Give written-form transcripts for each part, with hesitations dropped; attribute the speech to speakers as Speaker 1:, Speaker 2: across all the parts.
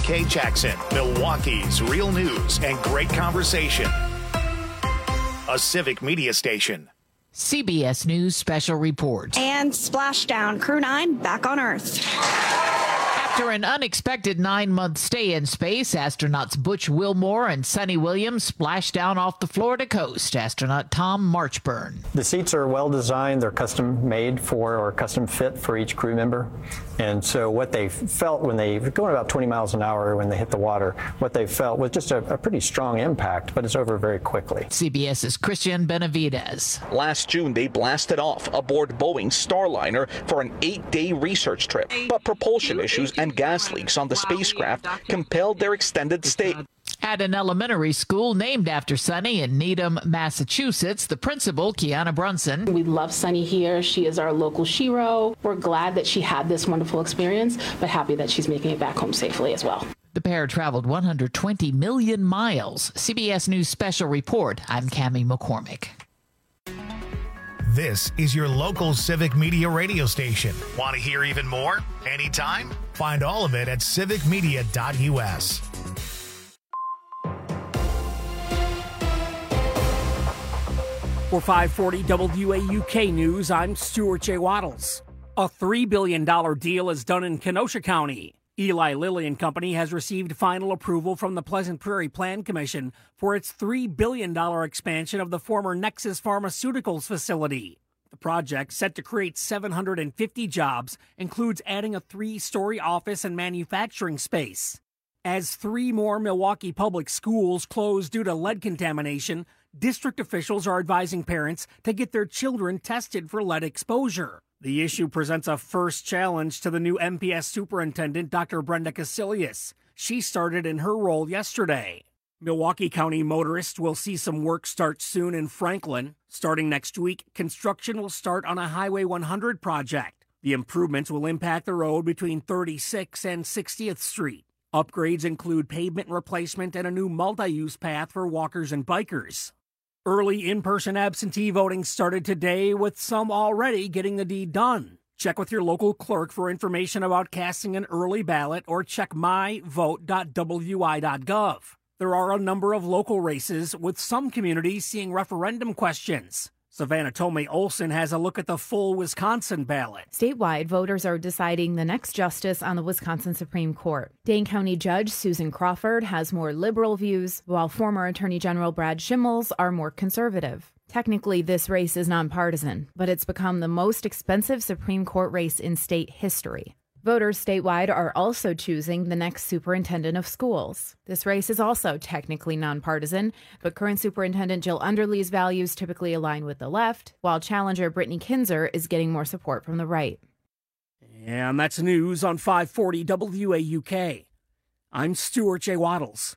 Speaker 1: WK Jackson, Milwaukee's real news and great conversation. A Civic Media station.
Speaker 2: CBS News Special Report.
Speaker 3: And splashdown. Crew 9 back on Earth.
Speaker 2: After an unexpected 9-month stay in space, astronauts Butch Wilmore and Sonny Williams splashed down off the Florida coast. Astronaut Tom Marchburn.
Speaker 4: The seats are well designed. They're custom made for or custom fit for each crew member. And so what they felt when they were going about 20 miles an hour when they hit the water, what they felt was just a pretty strong impact, but it's over very quickly.
Speaker 2: CBS's Christian Benavidez.
Speaker 5: Last June, they blasted off aboard Boeing's Starliner for an 8-day research trip, but propulsion issues and gas leaks on the spacecraft compelled their extended stay.
Speaker 2: At an elementary school named after Sonny in Needham, Massachusetts, the principal, Kiana Brunson.
Speaker 6: We love Sonny here. She is our local shero. We're glad that she had this wonderful experience, but happy that she's making it back home safely as well.
Speaker 2: The pair traveled 120 million miles. CBS News Special Report. I'm Cammie McCormick.
Speaker 1: This is your local Civic Media radio station. Want to hear even more? Anytime? Find all of it at civicmedia.us.
Speaker 7: For 540 WAUK News, I'm Stuart J. Waddles. A $3 billion deal is done in Kenosha County. Eli Lilly and Company has received final approval from the Pleasant Prairie Plan Commission for its $3 billion expansion of the former Nexus Pharmaceuticals facility. The project, set to create 750 jobs, includes adding a 3-story office and manufacturing space. As 3 more Milwaukee public schools close due to lead contamination, district officials are advising parents to get their children tested for lead exposure. The issue presents a first challenge to the new MPS superintendent, Dr. Brenda Casilius. She started in her role yesterday. Milwaukee County motorists will see some work start soon in Franklin. Starting next week, construction will start on a Highway 100 project. The improvements will impact the road between 36th and 60th Street. Upgrades include pavement replacement and a new multi-use path for walkers and bikers. Early in-person absentee voting started today, with some already getting the deed done. Check with your local clerk for information about casting an early ballot or check myvote.wi.gov. There are a number of local races, with some communities seeing referendum questions. Savannah Tomei Olson has a look at the full Wisconsin ballot.
Speaker 8: Statewide, voters are deciding the next justice on the Wisconsin Supreme Court. Dane County Judge Susan Crawford has more liberal views, while former Attorney General Brad Schimmels are more conservative. Technically, this race is nonpartisan, but it's become the most expensive Supreme Court race in state history. Voters statewide are also choosing the next superintendent of schools. This race is also technically nonpartisan, but current Superintendent Jill Underly's values typically align with the left, while challenger Brittany Kinzer is getting more support from the right.
Speaker 7: And that's news on 540 WAUK. I'm Stuart J. Waddles.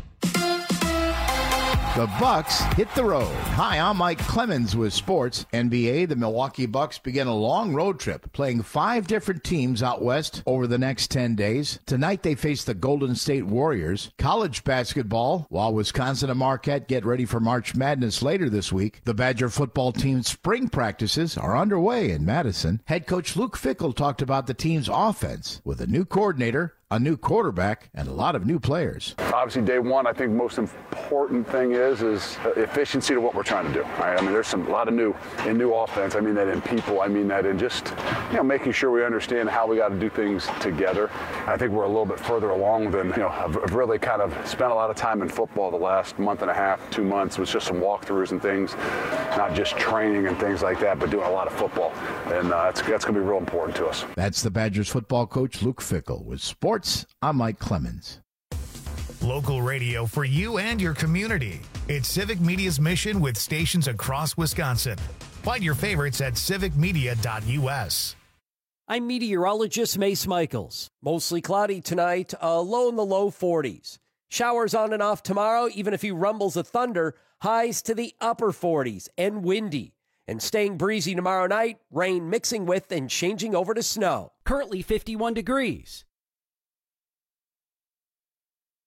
Speaker 9: The Bucks hit the road. Hi, I'm Mike Clemens with sports. NBA, the Milwaukee Bucks begin a long road trip, playing 5 different teams out west over the next 10 days. Tonight, they face the Golden State Warriors. College basketball, while Wisconsin and Marquette get ready for March Madness later this week, the Badger football team's spring practices are underway in Madison. Head coach Luke Fickell talked about the team's offense with a new coordinator, a new quarterback, and a lot of new players.
Speaker 10: Obviously, day one, I think most important thing is efficiency to what we're trying to do. Right? I mean, there's a lot of new offense. I mean that in people. I mean that in just making sure we understand how we got to do things together. I think we're a little bit further along than I've really kind of spent a lot of time in football the last month and a half, 2 months with just some walkthroughs and things, not just training and things like that, but doing a lot of football, and that's going to be real important to us.
Speaker 9: That's the Badgers football coach Luke Fickell with sports. I'm Mike Clemens.
Speaker 1: Local radio for you and your community. It's Civic Media's mission with stations across Wisconsin. Find your favorites at civicmedia.us.
Speaker 11: I'm meteorologist Mace Michaels. Mostly cloudy tonight, a low in the low 40s. Showers on and off tomorrow, even a few rumbles of thunder. Highs to the upper 40s and windy. And staying breezy tomorrow night, rain mixing with and changing over to snow. Currently 51 degrees.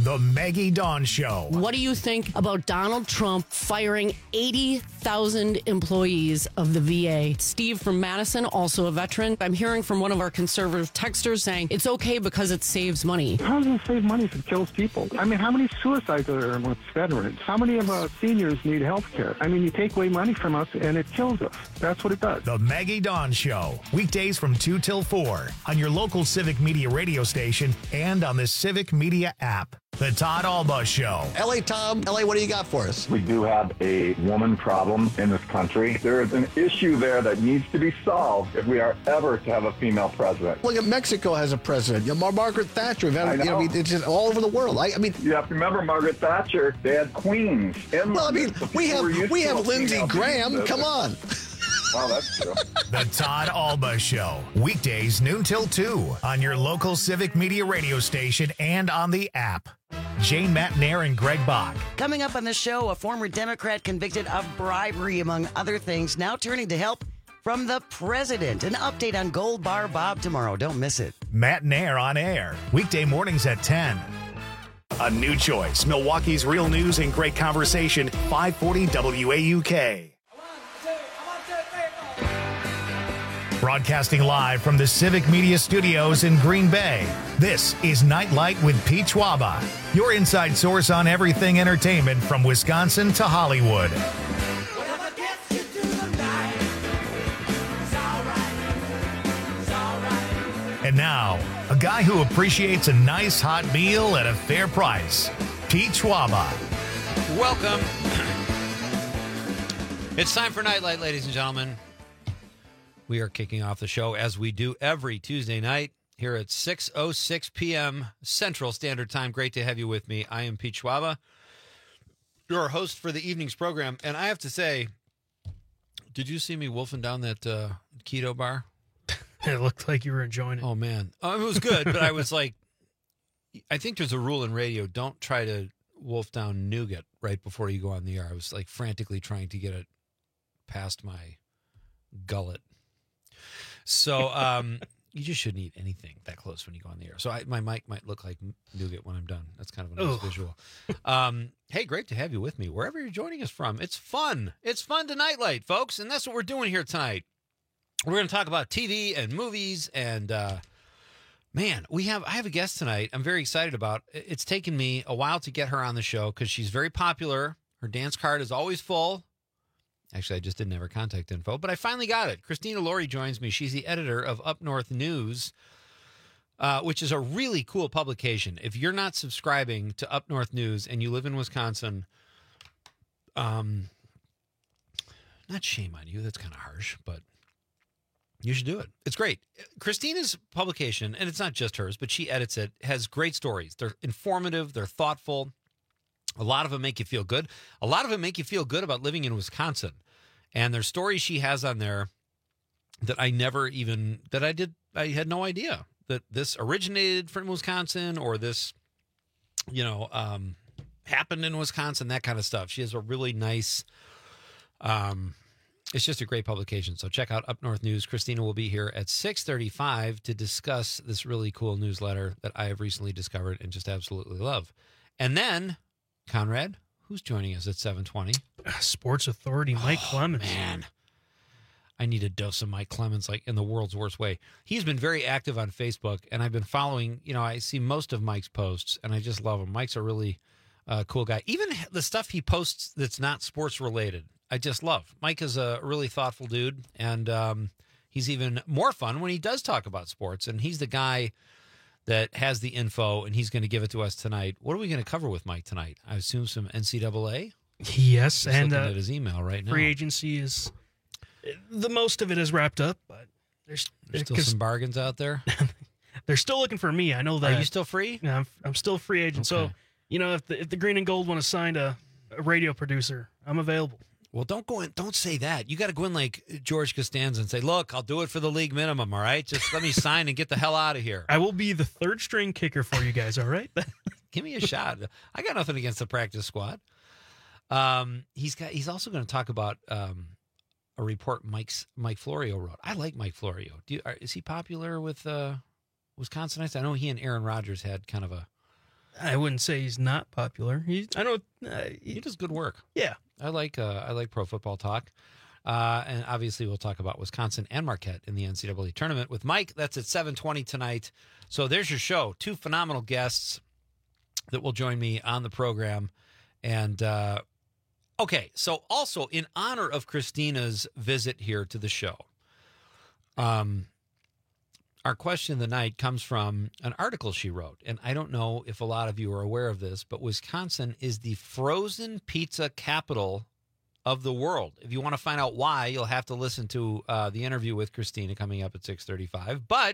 Speaker 1: The Maggie Dawn Show.
Speaker 12: What do you think about Donald Trump firing 80,000 employees of the VA? Steve from Madison, also a veteran. I'm hearing from one of our conservative texters saying it's okay because it saves money.
Speaker 13: How does it save money if it kills people? I mean, how many suicides are there amongst veterans? How many of our seniors need health care? I mean, you take away money from us and it kills us. That's what it does.
Speaker 1: The Maggie Dawn Show. Weekdays from 2 till 4 on your local Civic Media radio station and on the Civic Media app. The Todd Alba Show.
Speaker 14: L.A. Tom, L.A., what do you got for us?
Speaker 15: We do have a woman problem in this country. There is an issue there that needs to be solved if we are ever to have a female president.
Speaker 14: Look at Mexico has a president. Margaret Thatcher. It's just all over the world. I mean,
Speaker 15: you have to remember Margaret Thatcher. They had queens.
Speaker 14: Well, I mean, we have Lindsey Graham. Come on.
Speaker 15: Well, that's true.
Speaker 1: The Todd Alba Show. Weekdays noon till 2 on your local Civic Media radio station and on the app. Jane Matnair and Greg Bach.
Speaker 16: Coming up on the show, a former Democrat convicted of bribery, among other things, now turning to help from the president. An update on Gold Bar Bob tomorrow. Don't miss it.
Speaker 1: Matnair on air. Weekday mornings at 10. A new choice. Milwaukee's real news and great conversation. 540 WAUK. Broadcasting live from the Civic Media Studios in Green Bay, this is Nightlight with Pete Schwaba, your inside source on everything entertainment from Wisconsin to Hollywood. And now, a guy who appreciates a nice hot meal at a fair price, Pete Schwaba.
Speaker 17: Welcome. It's time for Nightlight, ladies and gentlemen. We are kicking off the show as we do every Tuesday night here at 6:06 p.m. Central Standard Time. Great to have you with me. I am Pete Schwaba, your host for the evening's program. And I have to say, did you see me wolfing down that keto bar?
Speaker 18: It looked like you were enjoying it.
Speaker 17: Oh, man. It was good, but I was like, I think there's a rule in radio. Don't try to wolf down nougat right before you go on the air. I was like frantically trying to get it past my gullet. So you just shouldn't eat anything that close when you go on the air. So my mic might look like nougat when I'm done. That's kind of a nice visual. Hey, great to have you with me wherever you're joining us from. It's fun. It's fun to Nightlight, folks, and that's what we're doing here tonight. We're going to talk about TV and movies, and man, I have a guest tonight I'm very excited about. It's taken me a while to get her on the show because she's very popular. Her dance card is always full. Actually, I just didn't have her contact info, but I finally got it. Christina Laurie joins me. She's the editor of Up North News, which is a really cool publication. If you're not subscribing to Up North News and you live in Wisconsin, not shame on you. That's kind of harsh, but you should do it. It's great. Christina's publication, and it's not just hers, but she edits it, has great stories. They're informative. They're thoughtful. A lot of them make you feel good. A lot of them make you feel good about living in Wisconsin. And there's stories she has on there that I had no idea that this originated from Wisconsin or this, happened in Wisconsin, that kind of stuff. She has a really nice, it's just a great publication. So check out Up North News. Christina will be here at 6:35 to discuss this really cool newsletter that I have recently discovered and just absolutely love. And then Conrad, who's joining us at 7:20?
Speaker 18: Sports Authority, Mike Clemens.
Speaker 17: Man, I need a dose of Mike Clemens, like in the world's worst way. He's been very active on Facebook, and I've been following, I see most of Mike's posts, and I just love him. Mike's a really cool guy. Even the stuff he posts that's not sports related, I just love. Mike is a really thoughtful dude, and he's even more fun when he does talk about sports, and he's the guy that has the info, and he's going to give it to us tonight. What are we going to cover with Mike tonight? I assume some NCAA?
Speaker 18: Yes,
Speaker 17: Just
Speaker 18: and
Speaker 17: looking at his email right now.
Speaker 18: Free agency is, the most of it is wrapped up, but there's
Speaker 17: still some bargains out there.
Speaker 18: They're still looking for me. I know that.
Speaker 17: Are you still free?
Speaker 18: Yeah, I'm still a free agent.
Speaker 17: Okay.
Speaker 18: So, if the Green and Gold want to sign a radio producer, I'm available.
Speaker 17: Well, don't go in. Don't say that. You got to go in like George Costanza and say, "Look, I'll do it for the league minimum. All right, just let me sign and get the hell out of here."
Speaker 18: I will be the third string kicker for you guys. All right,
Speaker 17: give me a shot. I got nothing against the practice squad. He's also going to talk about a report Mike Florio wrote. I like Mike Florio. Is he popular with Wisconsinites? I know he and Aaron Rodgers had kind of a
Speaker 18: I wouldn't say he's not popular. He
Speaker 17: does good work.
Speaker 18: Yeah.
Speaker 17: I like Pro Football Talk. And obviously we'll talk about Wisconsin and Marquette in the NCAA tournament with Mike. That's at 7:20 tonight. So there's your show. 2 phenomenal guests that will join me on the program. And, okay, so also in honor of Christina's visit here to the show, our question of the night comes from an article she wrote. And I don't know if a lot of you are aware of this, but Wisconsin is the frozen pizza capital of the world. If you want to find out why, you'll have to listen to the interview with Christina coming up at 6:35. But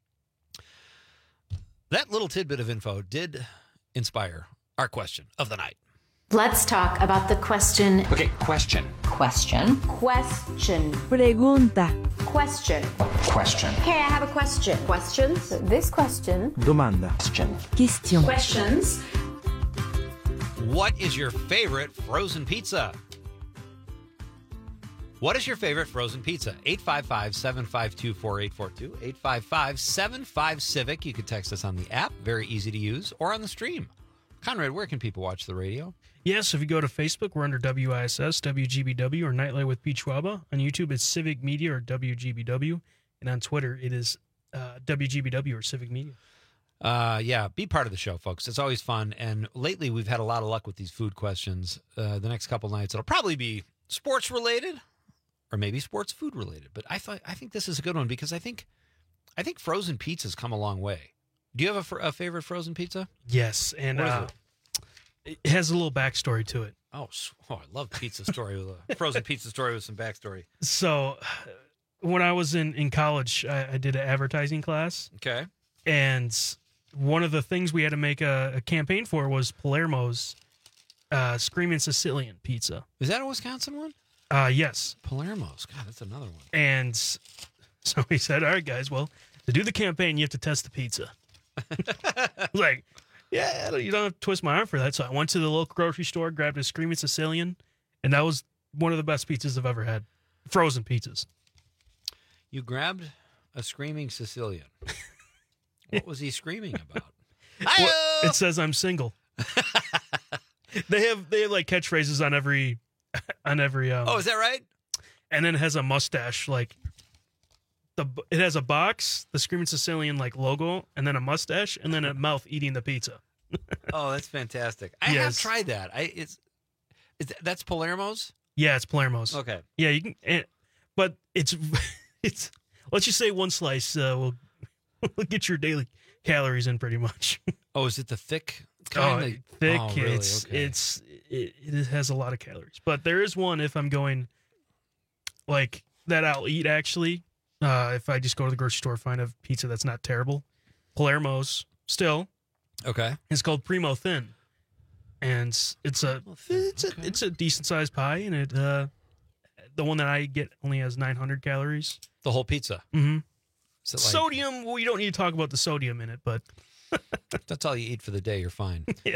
Speaker 17: that little tidbit of info did inspire our question of the night.
Speaker 19: Let's talk about the question.
Speaker 17: Okay, question.
Speaker 19: Question.
Speaker 20: Pregunta.
Speaker 19: Question.
Speaker 15: Question.
Speaker 19: Hey, I have a question. Questions? This question.
Speaker 14: Domanda.
Speaker 20: Question.
Speaker 19: Questions.
Speaker 17: What is your favorite frozen pizza? What is your favorite frozen pizza? 855-752-4842. 855-75-CIVIC. You can text us on the app. Very easy to use. Or on the stream. Conrad, where can people watch the radio?
Speaker 18: Yes, if you go to Facebook, we're under WISS, WGBW, or Nightlight with Pete Schwaba. On YouTube, it's Civic Media or WGBW. And on Twitter, it is WGBW or Civic Media.
Speaker 17: Yeah, be part of the show, folks. It's always fun. And lately, we've had a lot of luck with these food questions. The next couple nights, it'll probably be sports-related. Or maybe sports food related, but I think this is a good one because I think frozen pizzas come a long way. Do you have a favorite frozen pizza?
Speaker 18: Yes, and it has a little backstory to it.
Speaker 17: Oh, I love pizza story with a frozen pizza story with some backstory.
Speaker 18: So, when I was in college, I did an advertising class.
Speaker 17: Okay,
Speaker 18: and one of the things we had to make a campaign for was Palermo's Screaming Sicilian pizza.
Speaker 17: Is that a Wisconsin one?
Speaker 18: Yes.
Speaker 17: Palermo's. God, that's another one.
Speaker 18: And so he said, all right, guys, well, to do the campaign, you have to test the pizza. Like, yeah, you don't have to twist my arm for that. So I went to the local grocery store, grabbed a Screaming Sicilian, and that was one of the best pizzas I've ever had. Frozen pizzas.
Speaker 17: You grabbed a Screaming Sicilian. What was he screaming about?
Speaker 18: Well, it says I'm single. They have like catchphrases on every
Speaker 17: oh, is that right?
Speaker 18: And then it has a mustache, like it has a box, the Screaming Sicilian like logo, and then a mustache, and then a mouth eating the pizza.
Speaker 17: Oh, that's fantastic! I have tried that. That's Palermo's.
Speaker 18: Yeah, it's Palermo's.
Speaker 17: Okay.
Speaker 18: Yeah, you can, but it's let's just say one slice will get your daily calories in pretty much.
Speaker 17: Oh, is it the thick?
Speaker 18: Thick.
Speaker 17: Oh, really? Okay.
Speaker 18: It has a lot of calories, but there is one if I'm going like that I'll eat actually. If I just go to the grocery store, find a pizza that's not terrible. Palermo's still.
Speaker 17: Okay.
Speaker 18: It's called Primo Thin, and it's a decent sized pie, and it the one that I get only has 900 calories.
Speaker 17: The whole pizza.
Speaker 18: Mm-hmm.
Speaker 17: Like,
Speaker 18: sodium. Well, you don't need to talk about the sodium in it, but
Speaker 17: that's all you eat for the day. You're fine.
Speaker 18: Yeah.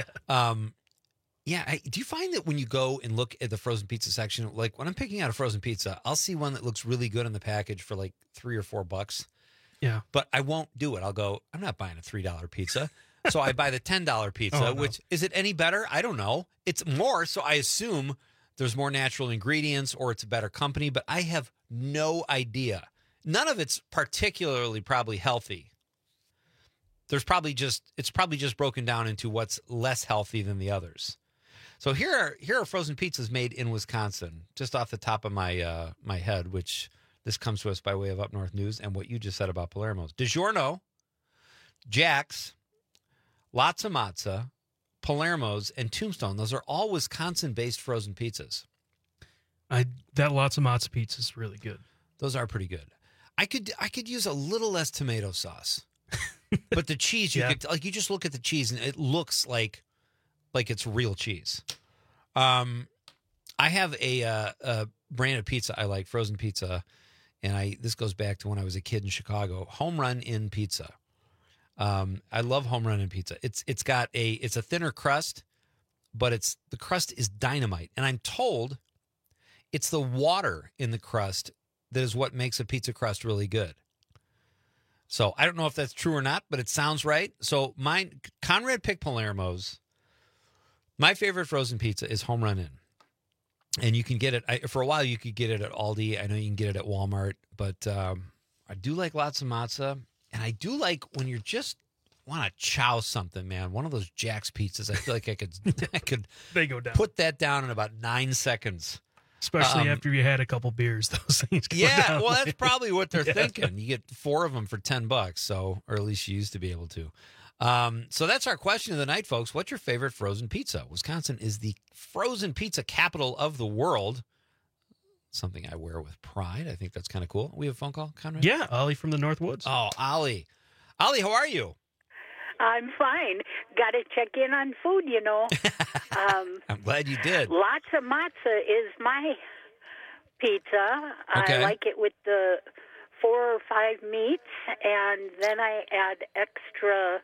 Speaker 17: Yeah. Do you find that when you go and look at the frozen pizza section, like when I'm picking out a frozen pizza, I'll see one that looks really good in the package for like $3 or $4.
Speaker 18: Yeah.
Speaker 17: But I won't do it. I'll go, I'm not buying a $3 pizza. So I buy the $10 pizza, which is it any better? I don't know. It's more. So I assume there's more natural ingredients or it's a better company, but I have no idea. None of it's particularly probably healthy. It's probably just broken down into what's less healthy than the others. So here are frozen pizzas made in Wisconsin, just off the top of my my head, which this comes to us by way of Up North News and what you just said about Palermo's. DiGiorno, Jack's, Latza Matza, Palermo's, and Tombstone. Those are all Wisconsin-based frozen pizzas.
Speaker 18: That Latza Matza pizza is really good.
Speaker 17: Those are pretty good. I could use a little less tomato sauce, but the cheese you just look at the cheese and it looks like it's real cheese. I have a brand of pizza I like, frozen pizza, and this goes back to when I was a kid in Chicago. Home Run Inn Pizza. I love Home Run Inn Pizza. It's a thinner crust, but the crust is dynamite, and I'm told it's the water in the crust that is what makes a pizza crust really good. So I don't know if that's true or not, but it sounds right. So mine, Conrad picked Palermo's. My favorite frozen pizza is Home Run Inn. And you can get it, for a while you could get it at Aldi. I know you can get it at Walmart, but I do like lots of matzo. And I do like when you just want to chow something, man. One of those Jack's pizzas, I feel like I could
Speaker 18: they go down.
Speaker 17: Put that down in about 9 seconds.
Speaker 18: Especially after you had a couple beers, those things go down.
Speaker 17: Well, that's probably what they're thinking. You get 4 of them for $10, so, or at least you used to be able to. So that's our question of the night, folks. What's your favorite frozen pizza? Wisconsin is the frozen pizza capital of the world. Something I wear with pride. I think that's kind of cool. We have a phone call, Conrad?
Speaker 18: Yeah, Ollie from the Northwoods.
Speaker 17: Oh, Ollie. Ollie, how are you?
Speaker 20: I'm fine. Got to check in on food, you know.
Speaker 17: I'm glad you did.
Speaker 20: Lots of matzah is my pizza.
Speaker 17: Okay.
Speaker 20: I like it with the 4 or 5 meats, and then I add extra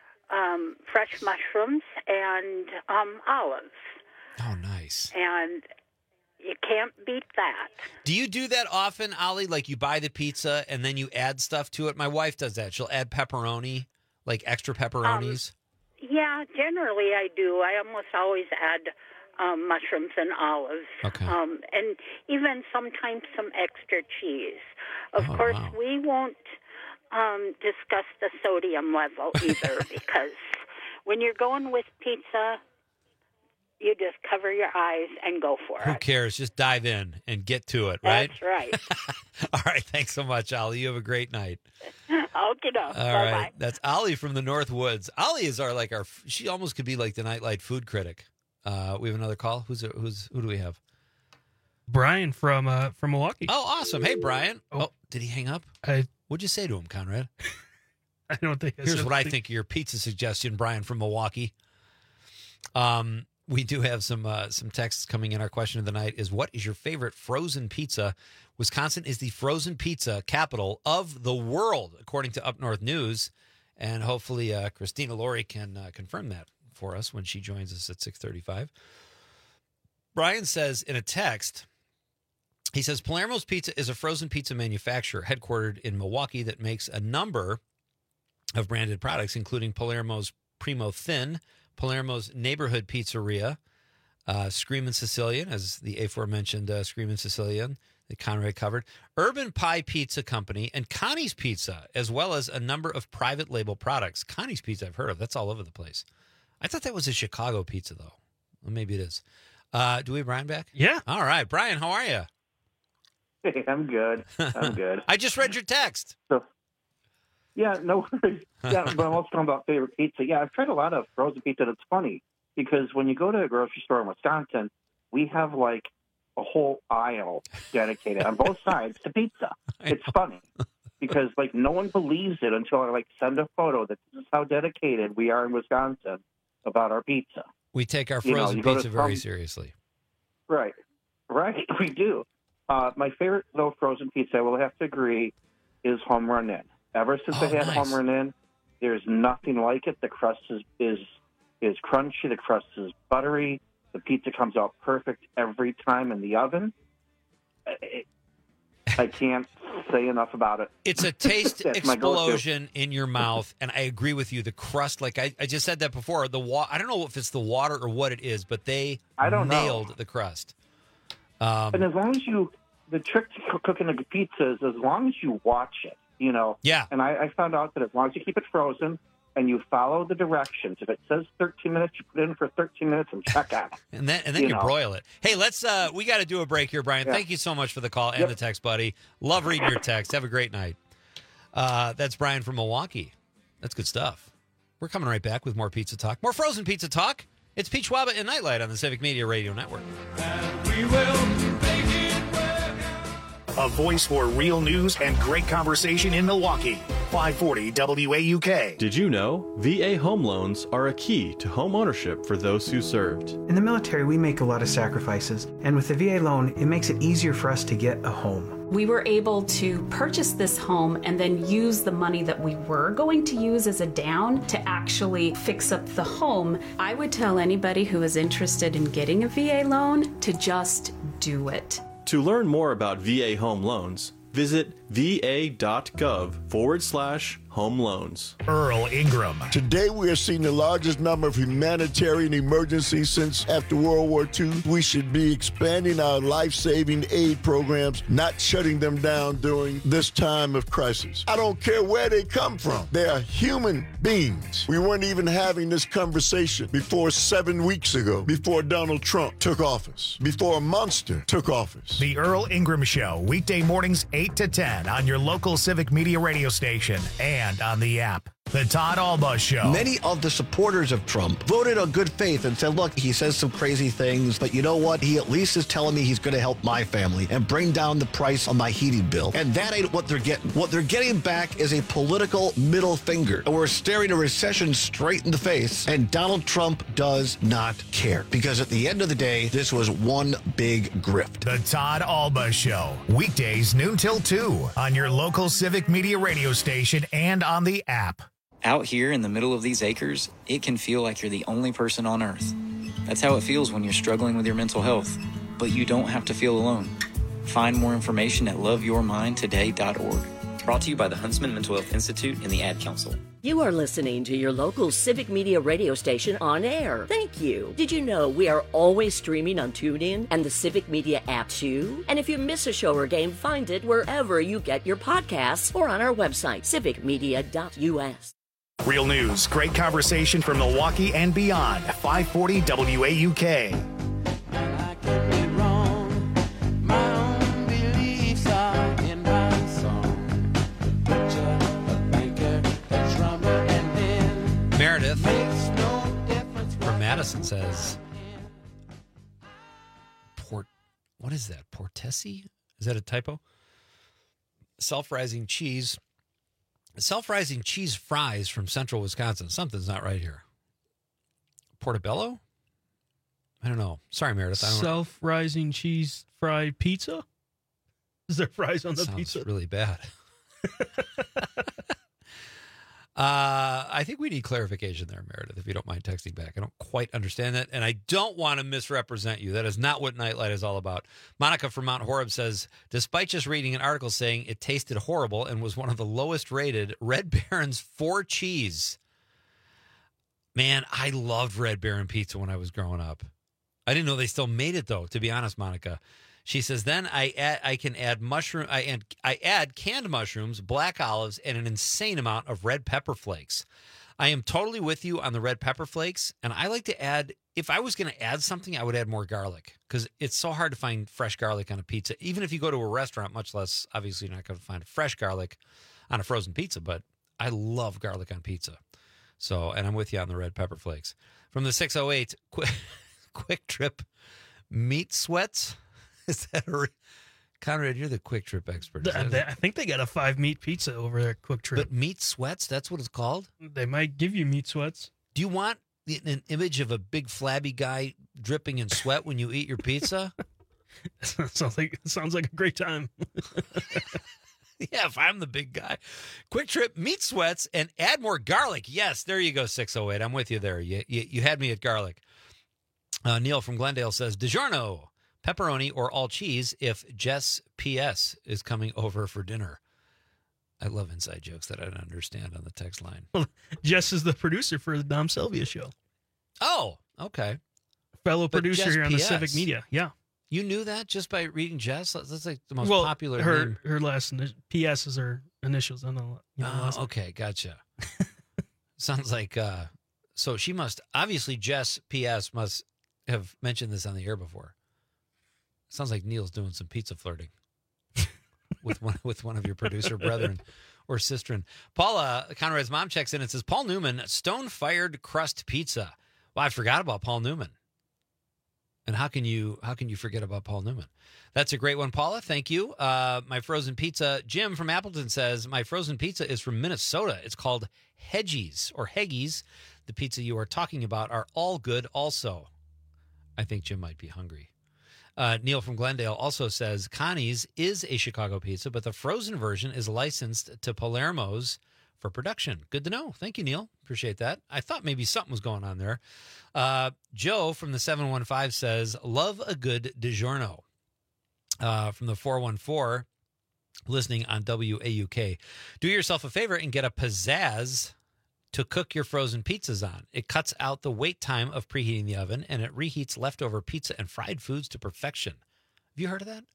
Speaker 20: fresh mushrooms and olives.
Speaker 17: Oh, nice.
Speaker 20: And you can't beat that.
Speaker 17: Do you do that often, Ollie? Like you buy the pizza and then you add stuff to it? My wife does that. She'll add pepperoni, like extra pepperonis.
Speaker 20: Yeah, generally I do. I almost always add mushrooms and olives.
Speaker 17: Okay.
Speaker 20: And even sometimes some extra cheese. Of course, we won't discuss the sodium level either because when you're going with pizza, you just cover your eyes and go for it.
Speaker 17: Who cares? Just dive in and get to it, right?
Speaker 20: That's right.
Speaker 17: All right. Thanks so much, Ollie. You have a great night.
Speaker 20: Okay,
Speaker 17: All right. That's Ollie from the Northwoods. Ollie is she almost could be like the Nightlight food critic. We have another call. Who do we have?
Speaker 18: Brian from Milwaukee.
Speaker 17: Oh, awesome. Hey, Brian. Oh, did he hang up? What'd you say to him, Conrad?
Speaker 18: I don't think.
Speaker 17: Here's what I think of your pizza suggestion, Brian from Milwaukee. We do have some texts coming in. Our question of the night is, what is your favorite frozen pizza? Wisconsin is the frozen pizza capital of the world, according to Up North News. And hopefully Christina Laurie can confirm that for us when she joins us at 6:35. Brian says in a text, he says, Palermo's Pizza is a frozen pizza manufacturer headquartered in Milwaukee that makes a number of branded products, including Palermo's Primo Thin, Palermo's Neighborhood Pizzeria, Screamin' Sicilian, as the aforementioned Screamin' Sicilian that Conrad covered, Urban Pie Pizza Company, and Connie's Pizza, as well as a number of private label products. Connie's Pizza I've heard of. That's all over the place. I thought that was a Chicago pizza, though. Well, maybe it is. Do we have Brian back?
Speaker 18: Yeah.
Speaker 17: All right. Brian, how are you?
Speaker 21: Hey, I'm good. I'm good.
Speaker 17: I just read your text.
Speaker 21: Yeah, no worries. Yeah, but I'm also talking about favorite pizza. Yeah, I've tried a lot of frozen pizza. That's funny because when you go to a grocery store in Wisconsin, we have like a whole aisle dedicated on both sides to pizza. It's funny because like no one believes it until I like send a photo that this is how dedicated we are in Wisconsin about our pizza.
Speaker 17: We take our frozen pizza very seriously.
Speaker 21: Right, we do. My favorite though frozen pizza, I will have to agree, is Home Run Inn. Ever since I had Home Run Inn, there's nothing like it. The crust is crunchy. The crust is buttery. The pizza comes out perfect every time in the oven. I can't say enough about it.
Speaker 17: It's a taste explosion in your mouth, and I agree with you. The crust, like I just said that before, I don't know if it's the water or what it is, but they nailed the crust.
Speaker 21: And as long as the trick to cooking a pizza is as long as you watch it. You know,
Speaker 17: yeah.
Speaker 21: And I found out that as long as you keep it frozen and you follow the directions, if it says 13 minutes, you put it in for 13 minutes and check out.
Speaker 17: and then you broil it. Hey, we got to do a break here, Brian. Yeah. Thank you so much for the call and the text, buddy. Love reading your text. Have a great night. That's Brian from Milwaukee. That's good stuff. We're coming right back with more pizza talk, more frozen pizza talk. It's Pete Schwaba and Nightlight on the Civic Media Radio Network.
Speaker 1: And we will make it a voice for real news and great conversation in Milwaukee. 540 WAUK.
Speaker 22: Did you know VA home loans are a key to home ownership for those who served?
Speaker 23: In the military, we make a lot of sacrifices, and with the VA loan, it makes it easier for us to get a home.
Speaker 24: We were able to purchase this home and then use the money that we were going to use as a down to actually fix up the home. I would tell anybody who is interested in getting a VA loan to just do it.
Speaker 22: To learn more about VA home loans, visit va.gov/home loans.
Speaker 1: Earl Ingram.
Speaker 3: Today we are seeing the largest number of humanitarian emergencies since after World War II. We should be expanding our life-saving aid programs, not shutting them down during this time of crisis. I don't care where they come from. They are human beings. We weren't even having this conversation before 7 weeks ago, before Donald Trump took office, before a monster took office.
Speaker 1: The Earl Ingram Show, weekday mornings 8 to 10 on your local Civic Media radio station and on the app. The Todd Alba Show.
Speaker 14: Many of the supporters of Trump voted on good faith and said, look, he says some crazy things, but you know what? He at least is telling me he's going to help my family and bring down the price on my heating bill. And that ain't what they're getting. What they're getting back is a political middle finger. And we're staring a recession straight in the face, and Donald Trump does not care. Because at the end of the day, this was one big grift.
Speaker 1: The Todd Alba Show. Weekdays noon till 2 on your local Civic Media radio station and on the app.
Speaker 4: Out here in the middle of these acres, it can feel like you're the only person on Earth. That's how it feels when you're struggling with your mental health. But you don't have to feel alone. Find more information at loveyourmindtoday.org. Brought to you by the Huntsman Mental Health Institute and the Ad Council.
Speaker 5: You are listening to your local Civic Media radio station on air. Thank you. Did you know we are always streaming on TuneIn and the Civic Media app too? And if you miss a show or game, find it wherever you get your podcasts or on our website, civicmedia.us.
Speaker 1: Real news, great conversation from Milwaukee and beyond. 540 WAUK.
Speaker 17: Meredith from Madison says, what is that? Portesi? Is that a typo? Self-rising cheese fries from central Wisconsin. Something's not right here. Portobello? I don't know. Sorry, Meredith.
Speaker 18: Self-rising cheese fry pizza? Is there fries on the pizza?
Speaker 17: Sounds really bad. I think we need clarification there, Meredith, if you don't mind texting back. I don't quite understand that, and I don't want to misrepresent you. That is not what Nightlight is all about. Monica from Mount Horeb says, despite just reading an article saying it tasted horrible and was one of the lowest rated, Red Baron's 4 cheese. Man, I loved Red Baron pizza when I was growing up. I didn't know they still made it, though, to be honest, Monica. She says, then I can add mushroom. I add canned mushrooms, black olives, and an insane amount of red pepper flakes. I am totally with you on the red pepper flakes, and I like to add. If I was going to add something, I would add more garlic because it's so hard to find fresh garlic on a pizza. Even if you go to a restaurant, much less obviously you're not going to find fresh garlic on a frozen pizza. But I love garlic on pizza. So, and I'm with you on the red pepper flakes. From the 608 Quick Trip meat sweats. Is that Conrad, you're the Quick Trip expert.
Speaker 18: I think they got a 5-meat pizza over there at Quick Trip.
Speaker 17: But meat sweats, that's what it's called?
Speaker 18: They might give you meat sweats.
Speaker 17: Do you want an image of a big flabby guy dripping in sweat when you eat your pizza?
Speaker 18: sounds like a great time.
Speaker 17: Yeah, if I'm the big guy. Quick Trip meat sweats and add more garlic. Yes, there you go, 608. I'm with you there. You had me at garlic. Neil from Glendale says, DiGiorno. Pepperoni or all cheese if Jess P.S. is coming over for dinner. I love inside jokes that I don't understand on the text line.
Speaker 18: Well, Jess is the producer for the Dom Sylvia show.
Speaker 17: Oh, okay.
Speaker 18: Fellow producer
Speaker 17: Jess
Speaker 18: here on
Speaker 17: P.S.
Speaker 18: the Civic Media. Yeah.
Speaker 17: You knew that just by reading Jess? That's like the most
Speaker 18: well,
Speaker 17: popular name.
Speaker 18: Her last P.S. is her initials. On the, last
Speaker 17: okay, gotcha. Sounds like, so she must, obviously Jess P.S. must have mentioned this on the air before. Sounds like Neil's doing some pizza flirting with one of your producer brethren or sistren. Paula, Conrad's mom, checks in and says, Paul Newman, stone-fired crust pizza. Well, I forgot about Paul Newman. And how can you forget about Paul Newman? That's a great one, Paula. Thank you. My frozen pizza. Jim from Appleton says, my frozen pizza is from Minnesota. It's called Hedgies or Heggies. The pizza you are talking about are all good also. I think Jim might be hungry. Neil from Glendale also says Connie's is a Chicago pizza, but the frozen version is licensed to Palermo's for production. Good to know. Thank you, Neil. Appreciate that. I thought maybe something was going on there. Joe from the 715 says, love a good DiGiorno. From the 414, listening on WAUK. Do yourself a favor and get a Pizzazz to cook your frozen pizzas on. It cuts out the wait time of preheating the oven, and it reheats leftover pizza and fried foods to perfection. Have you heard of that?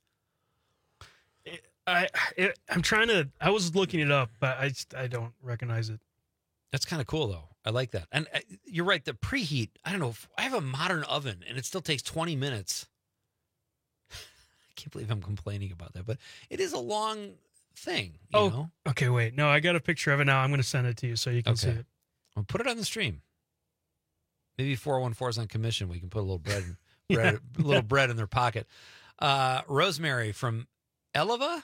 Speaker 18: I'm trying to. I was looking it up, but I don't recognize it.
Speaker 17: That's kind of cool, though. I like that. And you're right. The preheat. I don't know. I have a modern oven, and it still takes 20 minutes. I can't believe I'm complaining about that, but it is a long thing. You know?
Speaker 18: Okay. Wait. No, I got a picture of it now. I'm going to send it to you so you can see it.
Speaker 17: Well, put it on the stream. Maybe 414 is on commission. We can put a little bread, bread in their pocket. Rosemary from Eleva.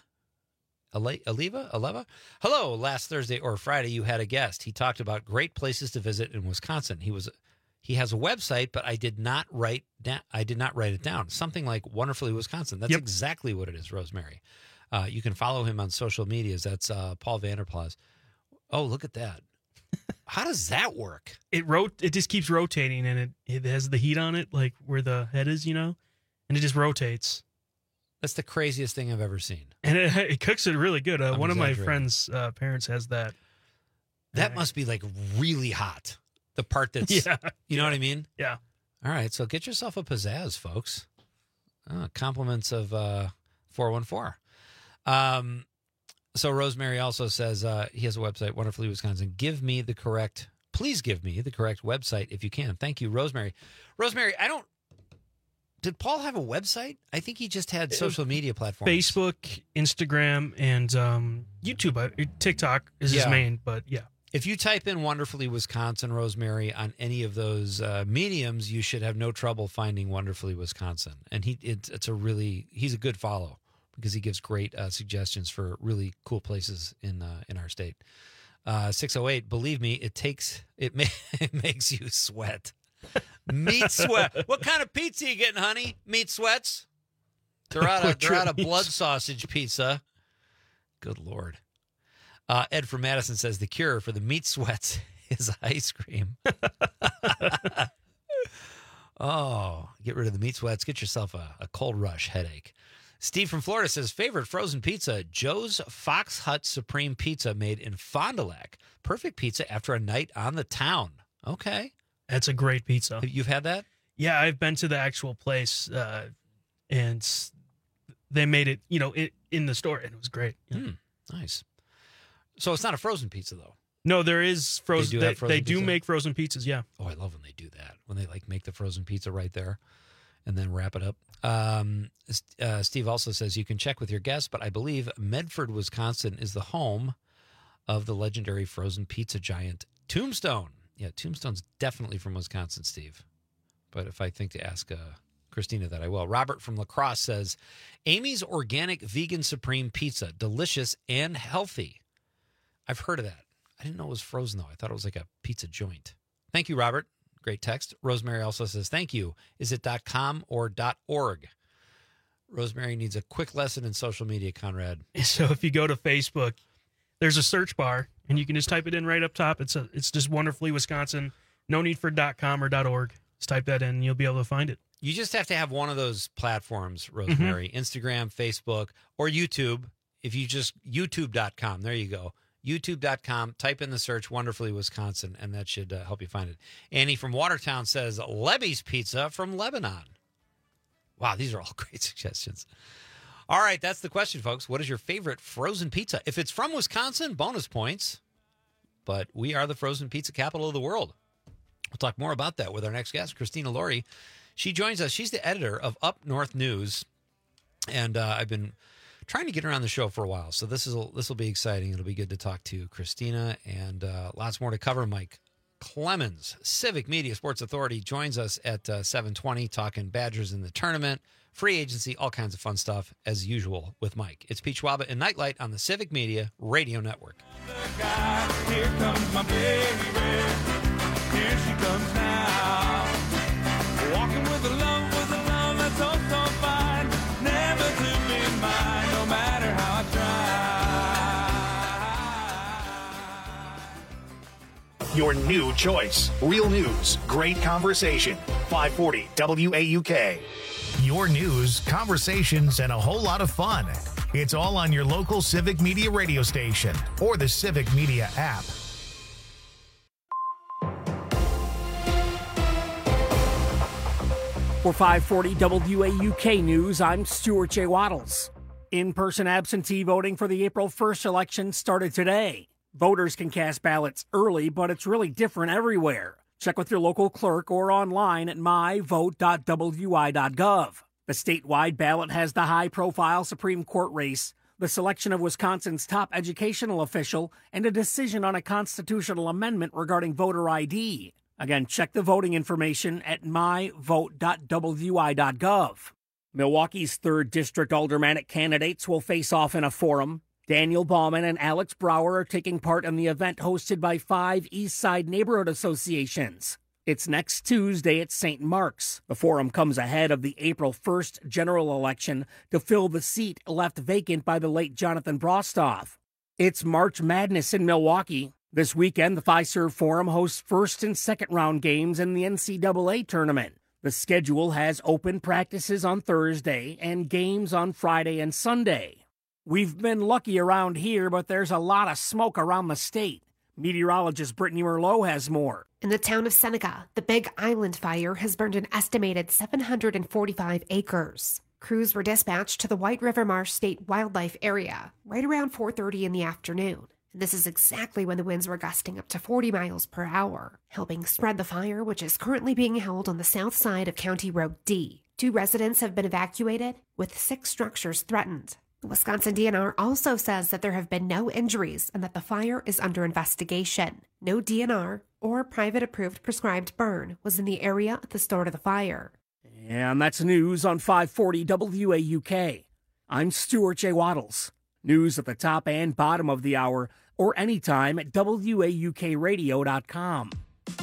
Speaker 17: Hello. Last Thursday or Friday, you had a guest. He talked about great places to visit in Wisconsin. He has a website, but I did not write it down. Something like Wonderfully Wisconsin. That's exactly what it is, Rosemary. You can follow him on social medias. That's Paul Vanderplas. Oh, look at that. How does that work?
Speaker 18: It just keeps rotating, and it has the heat on it, like where the head is, and it just rotates.
Speaker 17: That's the craziest thing I've ever seen.
Speaker 18: And it cooks it really good. One of my friends' parents has that.
Speaker 17: That must be like really hot. The part that's, you know what I mean?
Speaker 18: Yeah.
Speaker 17: All right. So get yourself a Pizzazz, folks. Compliments of 414. So Rosemary also says he has a website, Wonderfully Wisconsin. Please give me the correct website if you can. Thank you, Rosemary. Rosemary, did Paul have a website? I think he just had social media platforms.
Speaker 18: Facebook, Instagram, and YouTube. TikTok is his main, but yeah.
Speaker 17: If you type in Wonderfully Wisconsin, Rosemary, on any of those mediums, you should have no trouble finding Wonderfully Wisconsin. And he's a good follow because he gives great suggestions for really cool places in our state. 608, believe me, it makes you sweat. Meat sweat. What kind of pizza you getting, honey? Meat sweats? They're out of blood sausage pizza. Good Lord. Ed from Madison says the cure for the meat sweats is ice cream. Oh, get rid of the meat sweats. Get yourself a cold rush headache. Steve from Florida says favorite frozen pizza, Joe's Fox Hut Supreme Pizza made in Fond du Lac. Perfect pizza after a night on the town. Okay.
Speaker 18: That's a great pizza.
Speaker 17: You've had that?
Speaker 18: Yeah, I've been to the actual place, and they made it, in the store, and it was great. Yeah.
Speaker 17: Nice. So it's not a frozen pizza, though.
Speaker 18: No, there is frozen. They do make frozen pizzas, yeah.
Speaker 17: Oh, I love when they do that. When they make the frozen pizza right there and then wrap it up. Steve also says you can check with your guests, but I believe Medford, Wisconsin is the home of the legendary frozen pizza giant Tombstone. Yeah, Tombstone's definitely from Wisconsin, Steve. But if I think to ask Christina that, I will. Robert from La Crosse says, Amy's Organic Vegan Supreme Pizza, delicious and healthy. I've heard of that. I didn't know it was frozen, though. I thought it was like a pizza joint. Thank you, Robert. Great text. Rosemary also says, thank you. Is it .com or .org? Rosemary needs a quick lesson in social media, Conrad.
Speaker 18: So if you go to Facebook, there's a search bar, and you can just type it in right up top. It's just Wonderfully Wisconsin. No need for .com or .org. Just type that in, and you'll be able to find it.
Speaker 17: You just have to have one of those platforms, Rosemary. Instagram, Facebook, or YouTube. If you just YouTube.com, there you go. YouTube.com, type in the search Wonderfully Wisconsin, and that should help you find it. Annie from Watertown says Levy's Pizza from Lebanon. Wow, these are all great suggestions. All right, that's the question, folks. What is your favorite frozen pizza? If it's from Wisconsin, bonus points. But we are the frozen pizza capital of the world. We'll talk more about that with our next guest, Christina Laurie. She joins us. She's the editor of Up North News, and I've been trying to get her on the show for a while, so this will be exciting. It'll be good to talk to Christina, and lots more to cover. Mike Clemens, Civic Media Sports Authority, joins us at 7:20, talking Badgers in the tournament, free agency, all kinds of fun stuff, as usual with Mike. It's Pete Schwaba and Nightlight on the Civic Media Radio Network.
Speaker 2: Here comes my baby, here she comes now, walking with a love that's so, so fine, never to be mine, no matter how I try.
Speaker 1: Your new choice. Real news, great conversation. 540 WAUK. Your news, conversations, and a whole lot of fun. It's all on your local Civic Media radio station or the Civic Media app.
Speaker 6: For 540 WAUK News, I'm Stuart J. Waddles. In-person absentee voting for the April 1st election started today. Voters can cast ballots early, but it's really different everywhere. Check with your local clerk or online at myvote.wi.gov. The statewide ballot has the high-profile Supreme Court race, the selection of Wisconsin's top educational official, and a decision on a constitutional amendment regarding voter ID. Again, check the voting information at myvote.wi.gov. Milwaukee's 3rd District aldermanic candidates will face off in a forum. Daniel Bauman and Alex Brower are taking part in the event hosted by 5 East Side neighborhood associations. It's next Tuesday at St. Mark's. The forum comes ahead of the April 1st general election to fill the seat left vacant by the late Jonathan Brostoff. It's March Madness in Milwaukee. This weekend, the Fiserv Forum hosts first and second round games in the NCAA tournament. The schedule has open practices on Thursday and games on Friday and Sunday. We've been lucky around here, but there's a lot of smoke around the state. Meteorologist Brittany Merlot has more.
Speaker 7: In the town of Seneca, the Big Island Fire has burned an estimated 745 acres. Crews were dispatched to the White River Marsh State Wildlife Area right around 4:30 in the afternoon. This is exactly when the winds were gusting up to 40 miles per hour, helping spread the fire, which is currently being held on the south side of County Road D. 2 residents have been evacuated, with 6 structures threatened. The Wisconsin DNR also says that there have been no injuries and that the fire is under investigation. No DNR or private approved prescribed burn was in the area at the start of the fire.
Speaker 6: And that's news on 540 WAUK. I'm Stuart J. Waddles. News at the top and bottom of the hour or anytime at WAUKradio.com.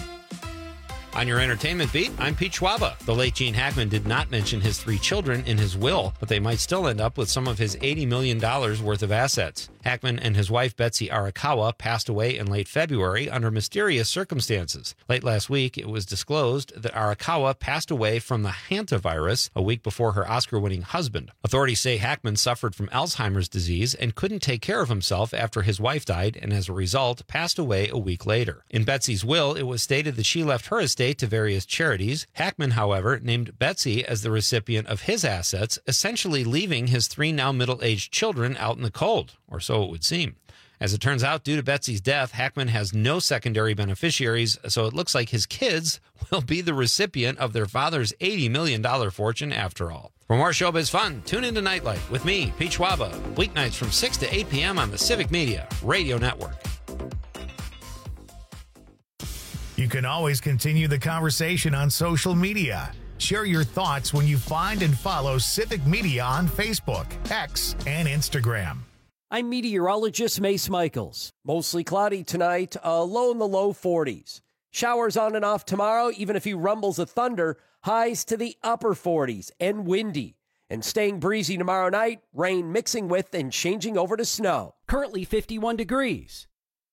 Speaker 17: On your entertainment beat, I'm Pete Schwaba. The late Gene Hackman did not mention his 3 children in his will, but they might still end up with some of his $80 million worth of assets. Hackman and his wife Betsy Arakawa passed away in late February under mysterious circumstances. Late last week, it was disclosed that Arakawa passed away from the hantavirus a week before her Oscar-winning husband. Authorities say Hackman suffered from Alzheimer's disease and couldn't take care of himself after his wife died, and as a result, passed away a week later. In Betsy's will, it was stated that she left her estate to various charities. Hackman, however, named Betsy as the recipient of his assets, essentially leaving his 3 now middle-aged children out in the cold, or so it would seem. As it turns out, due to Betsy's death, Hackman has no secondary beneficiaries, so it looks like his kids will be the recipient of their father's $80 million fortune after all. For more showbiz fun, tune into Nightlife with me, Pete Schwaba, weeknights from 6 to 8 p.m. on the Civic Media Radio Network.
Speaker 1: You can always continue the conversation on social media. Share your thoughts when you find and follow Civic Media on Facebook, X, and Instagram.
Speaker 11: I'm meteorologist Mace Michaels. Mostly cloudy tonight, low in the low 40s. Showers on and off tomorrow, even a few rumbles of thunder, highs to the upper 40s and windy. And staying breezy tomorrow night, rain mixing with and changing over to snow. Currently 51 degrees.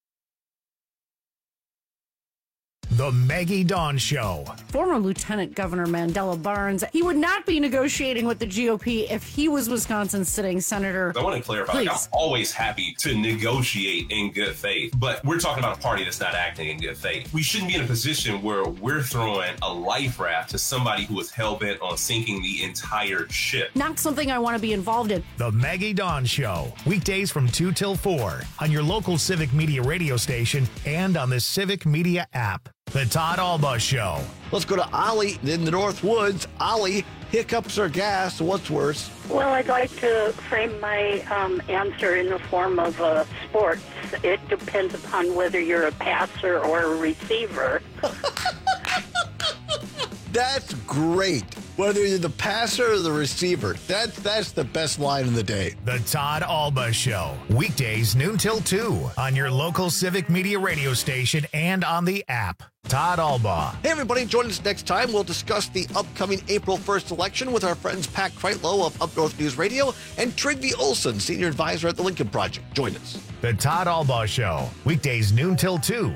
Speaker 1: The Maggie Dawn Show.
Speaker 8: Former Lieutenant Governor Mandela Barnes, he would not be negotiating with the GOP if he was Wisconsin's sitting senator.
Speaker 10: I want to clarify, like, I'm always happy to negotiate in good faith, but we're talking about a party that's not acting in good faith. We shouldn't be in a position where we're throwing a life raft to somebody who is hell-bent on sinking the entire ship.
Speaker 8: Not something I want to be involved in.
Speaker 1: The Maggie Dawn Show. Weekdays from 2 till 4 on your local Civic Media radio station and on the Civic Media app. The Todd Alba Show.
Speaker 14: Let's go to Ollie in the North Woods. Ollie, hiccups or gas? What's worse?
Speaker 20: Well, I'd like to frame my answer in the form of sports. It depends upon whether you're a passer or a receiver.
Speaker 14: That's great. Whether you're the passer or the receiver, that's the best line of the day.
Speaker 1: The Todd Alba Show. Weekdays noon till 2 on your local Civic Media radio station and on the app. Todd Alba.
Speaker 14: Hey, everybody, join us next time. We'll discuss the upcoming April 1st election with our friends Pat Kreitlow of Up North News Radio and Trygve Olsen, Senior Advisor at the Lincoln Project. Join us.
Speaker 1: The Todd Alba Show. Weekdays noon till 2.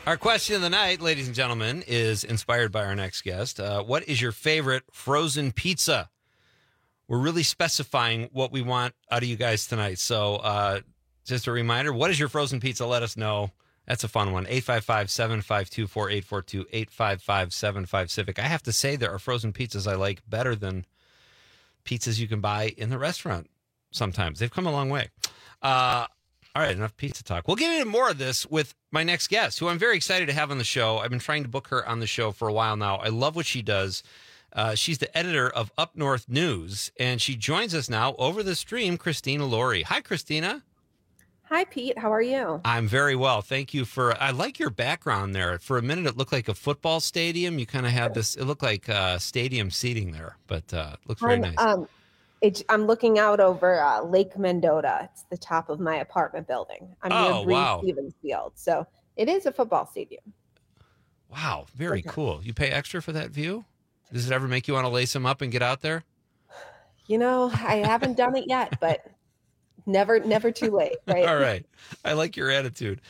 Speaker 17: Our question of the night, ladies and gentlemen, is inspired by our next guest. What is your favorite frozen pizza? We're really specifying what we want out of you guys tonight. So just a reminder, what is your frozen pizza? Let us know. That's a fun one. 855-752-4842, 855-75-CIVIC. I have to say there are frozen pizzas I like better than pizzas you can buy in the restaurant sometimes. They've come a long way. All right, enough pizza talk. We'll get into more of this with my next guest, who I'm very excited to have on the show. I've been trying to book her on the show for a while now. I love what she does. She's the editor of Up North News, and she joins us now over the stream, Christina Laurie. Hi, Christina.
Speaker 9: Hi, Pete. How are you?
Speaker 17: I'm very well. Thank you for, I like your background there. For a minute, it looked like a football stadium. You kind of had this, it looked like stadium seating there, but looks very nice.
Speaker 9: I'm looking out over Lake Mendota. It's the top of my apartment building. I'm near Breeze Stevens Field. So it is a football stadium.
Speaker 17: Wow. Very cool. You pay extra for that view? Does it ever make you want to lace them up and get out there?
Speaker 9: You know, I haven't done it yet, but never too late, right?
Speaker 17: All right. I like your attitude.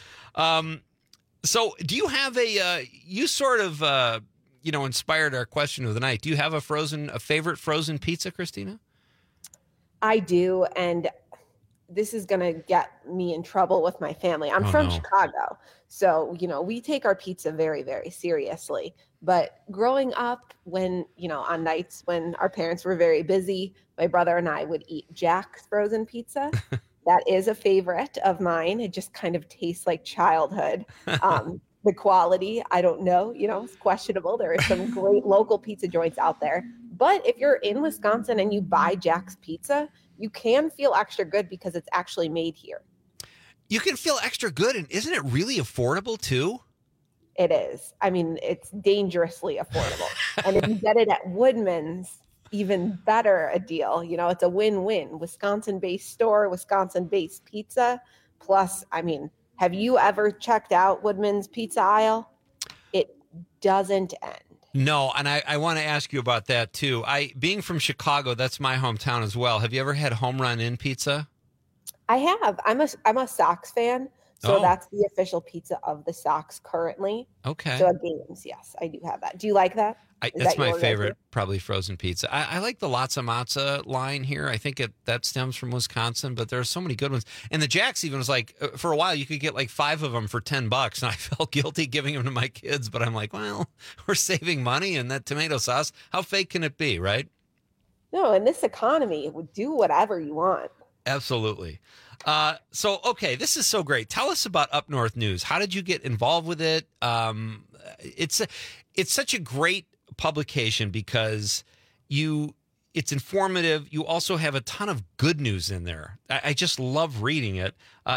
Speaker 17: So do you have you sort of, inspired our question of the night. Do you have a favorite frozen pizza, Christina?
Speaker 9: I do, and this is going to get me in trouble with my family. I'm from Chicago, so, we take our pizza very, very seriously. But growing up, when, on nights when our parents were very busy, my brother and I would eat Jack's frozen pizza. That is a favorite of mine. It just kind of tastes like childhood. The quality, I don't know, it's questionable. There are some great local pizza joints out there. But if you're in Wisconsin and you buy Jack's Pizza, you can feel extra good because it's actually made here.
Speaker 17: You can feel extra good, and isn't it really affordable too?
Speaker 9: It is. I mean, it's dangerously affordable. And if you get it at Woodman's, even better a deal. It's a win-win. Wisconsin-based store, Wisconsin-based pizza. Plus, I mean, have you ever checked out Woodman's pizza aisle? It doesn't end.
Speaker 17: No, and I want to ask you about that too. Being from Chicago, that's my hometown as well. Have you ever had Home Run Inn pizza?
Speaker 9: I have. I'm a Sox fan, so that's the official pizza of the Sox currently.
Speaker 17: Okay.
Speaker 9: So at games, yes, I do have that. Do you like that?
Speaker 17: That's my favorite, probably frozen pizza. I like the Latza Matza line here. I think that stems from Wisconsin, but there are so many good ones. And the Jack's even was like, for a while, you could get like 5 of them for $10, and I felt guilty giving them to my kids. But I'm like, well, we're saving money, and that tomato sauce, how fake can it be, right?
Speaker 9: No, in this economy, it would do whatever you want.
Speaker 17: Absolutely. Okay, this is so great. Tell us about Up North News. How did you get involved with it? It's such a great publication because it's informative. You also have a ton of good news in there. I just love reading it.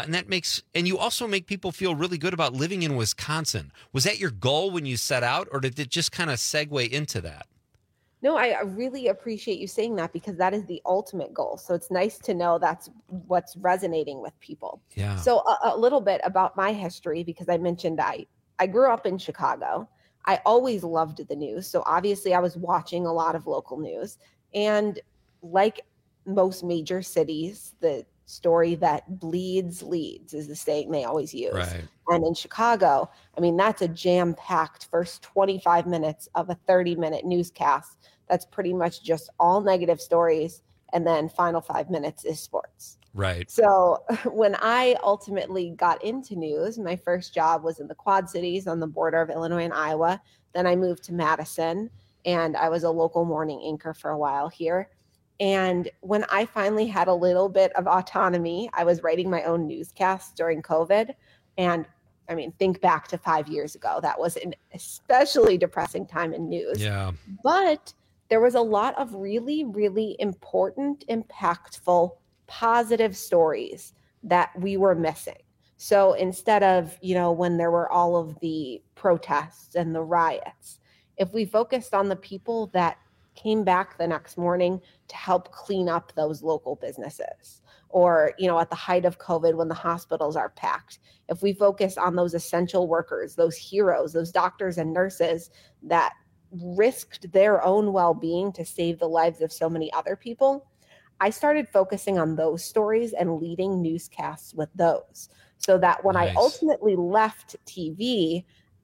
Speaker 17: And you also make people feel really good about living in Wisconsin. Was that your goal when you set out, or did it just kind of segue into that?
Speaker 9: No, I really appreciate you saying that because that is the ultimate goal. So it's nice to know that's what's resonating with people.
Speaker 17: Yeah.
Speaker 9: So a little bit about my history, because I mentioned I grew up in Chicago. I always loved the news. So obviously I was watching a lot of local news. And like most major cities, the story that bleeds leads is the saying they always use.
Speaker 17: Right.
Speaker 9: And in Chicago, I mean, that's a jam-packed first 25 minutes of a 30-minute newscast. That's pretty much just all negative stories. And then final 5 minutes is sports.
Speaker 17: Right.
Speaker 9: So when I ultimately got into news, my first job was in the Quad Cities on the border of Illinois and Iowa. Then I moved to Madison, and I was a local morning anchor for a while here. And when I finally had a little bit of autonomy, I was writing my own newscasts during COVID. And I mean, think back to 5 years ago. That was an especially depressing time in news.
Speaker 17: Yeah.
Speaker 9: But there was a lot of really, really important, impactful, positive stories that we were missing. So instead of, when there were all of the protests and the riots, if we focused on the people that came back the next morning to help clean up those local businesses, or, at the height of COVID when the hospitals are packed, if we focus on those essential workers, those heroes, those doctors and nurses that risked their own well-being to save the lives of so many other people, I started focusing on those stories and leading newscasts with those, so that when I ultimately left TV,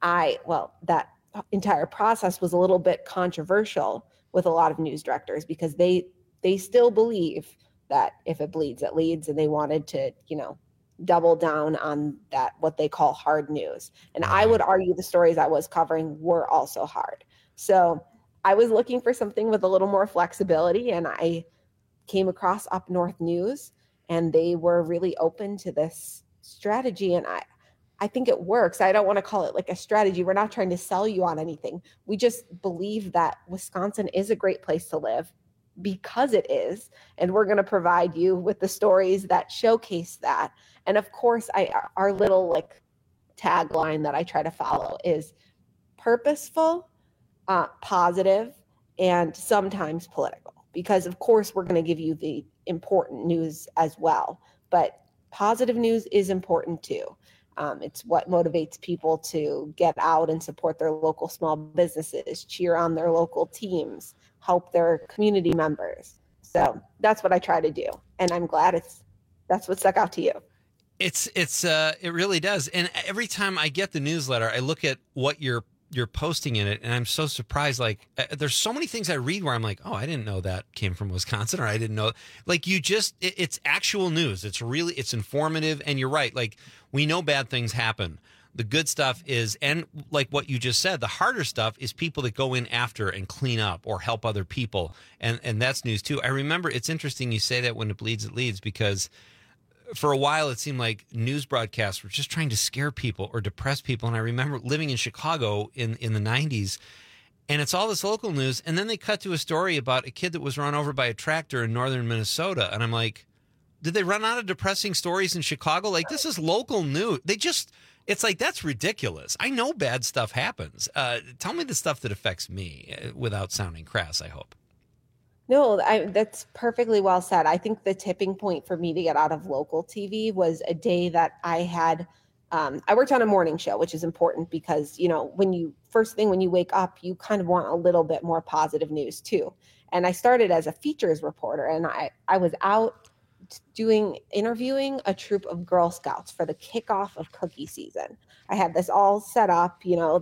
Speaker 9: that entire process was a little bit controversial with a lot of news directors because they still believe that if it bleeds, it leads, and they wanted to, double down on that, what they call hard news. And I would argue the stories I was covering were also hard. So I was looking for something with a little more flexibility, and I came across Up North News, and they were really open to this strategy. And I think it works. I don't want to call it like a strategy. We're not trying to sell you on anything. We just believe that Wisconsin is a great place to live because it is. And we're going to provide you with the stories that showcase that. And of course, our little like tagline that I try to follow is purposeful, positive, and sometimes political. Because of course, we're going to give you the important news as well. But positive news is important too. It's what motivates people to get out and support their local small businesses, cheer on their local teams, help their community members. So that's what I try to do. And I'm glad that's what stuck out to you.
Speaker 17: It really does. And every time I get the newsletter, I look at what you're posting in it, and I'm so surprised. Like, there's so many things I read where I'm like, oh, I didn't know that came from Wisconsin, or I didn't know. Like, it's actual news. It's informative, and you're right. Like, we know bad things happen. The good stuff is, and like what you just said, the harder stuff is people that go in after and clean up or help other people, and that's news too. I remember, it's interesting you say that when it bleeds, it leads, because for a while, it seemed like news broadcasts were just trying to scare people or depress people. And I remember living in Chicago in the 90s, and it's all this local news. And then they cut to a story about a kid that was run over by a tractor in northern Minnesota. And I'm like, did they run out of depressing stories in Chicago? Like, this is local news. It's like, that's ridiculous. I know bad stuff happens. Tell me the stuff that affects me without sounding crass, I hope.
Speaker 9: No, that's perfectly well said. I think the tipping point for me to get out of local TV was a day that I had, I worked on a morning show, which is important because, when you wake up, you kind of want a little bit more positive news too. And I started as a features reporter, and I was out interviewing a troop of Girl Scouts for the kickoff of cookie season. I had this all set up,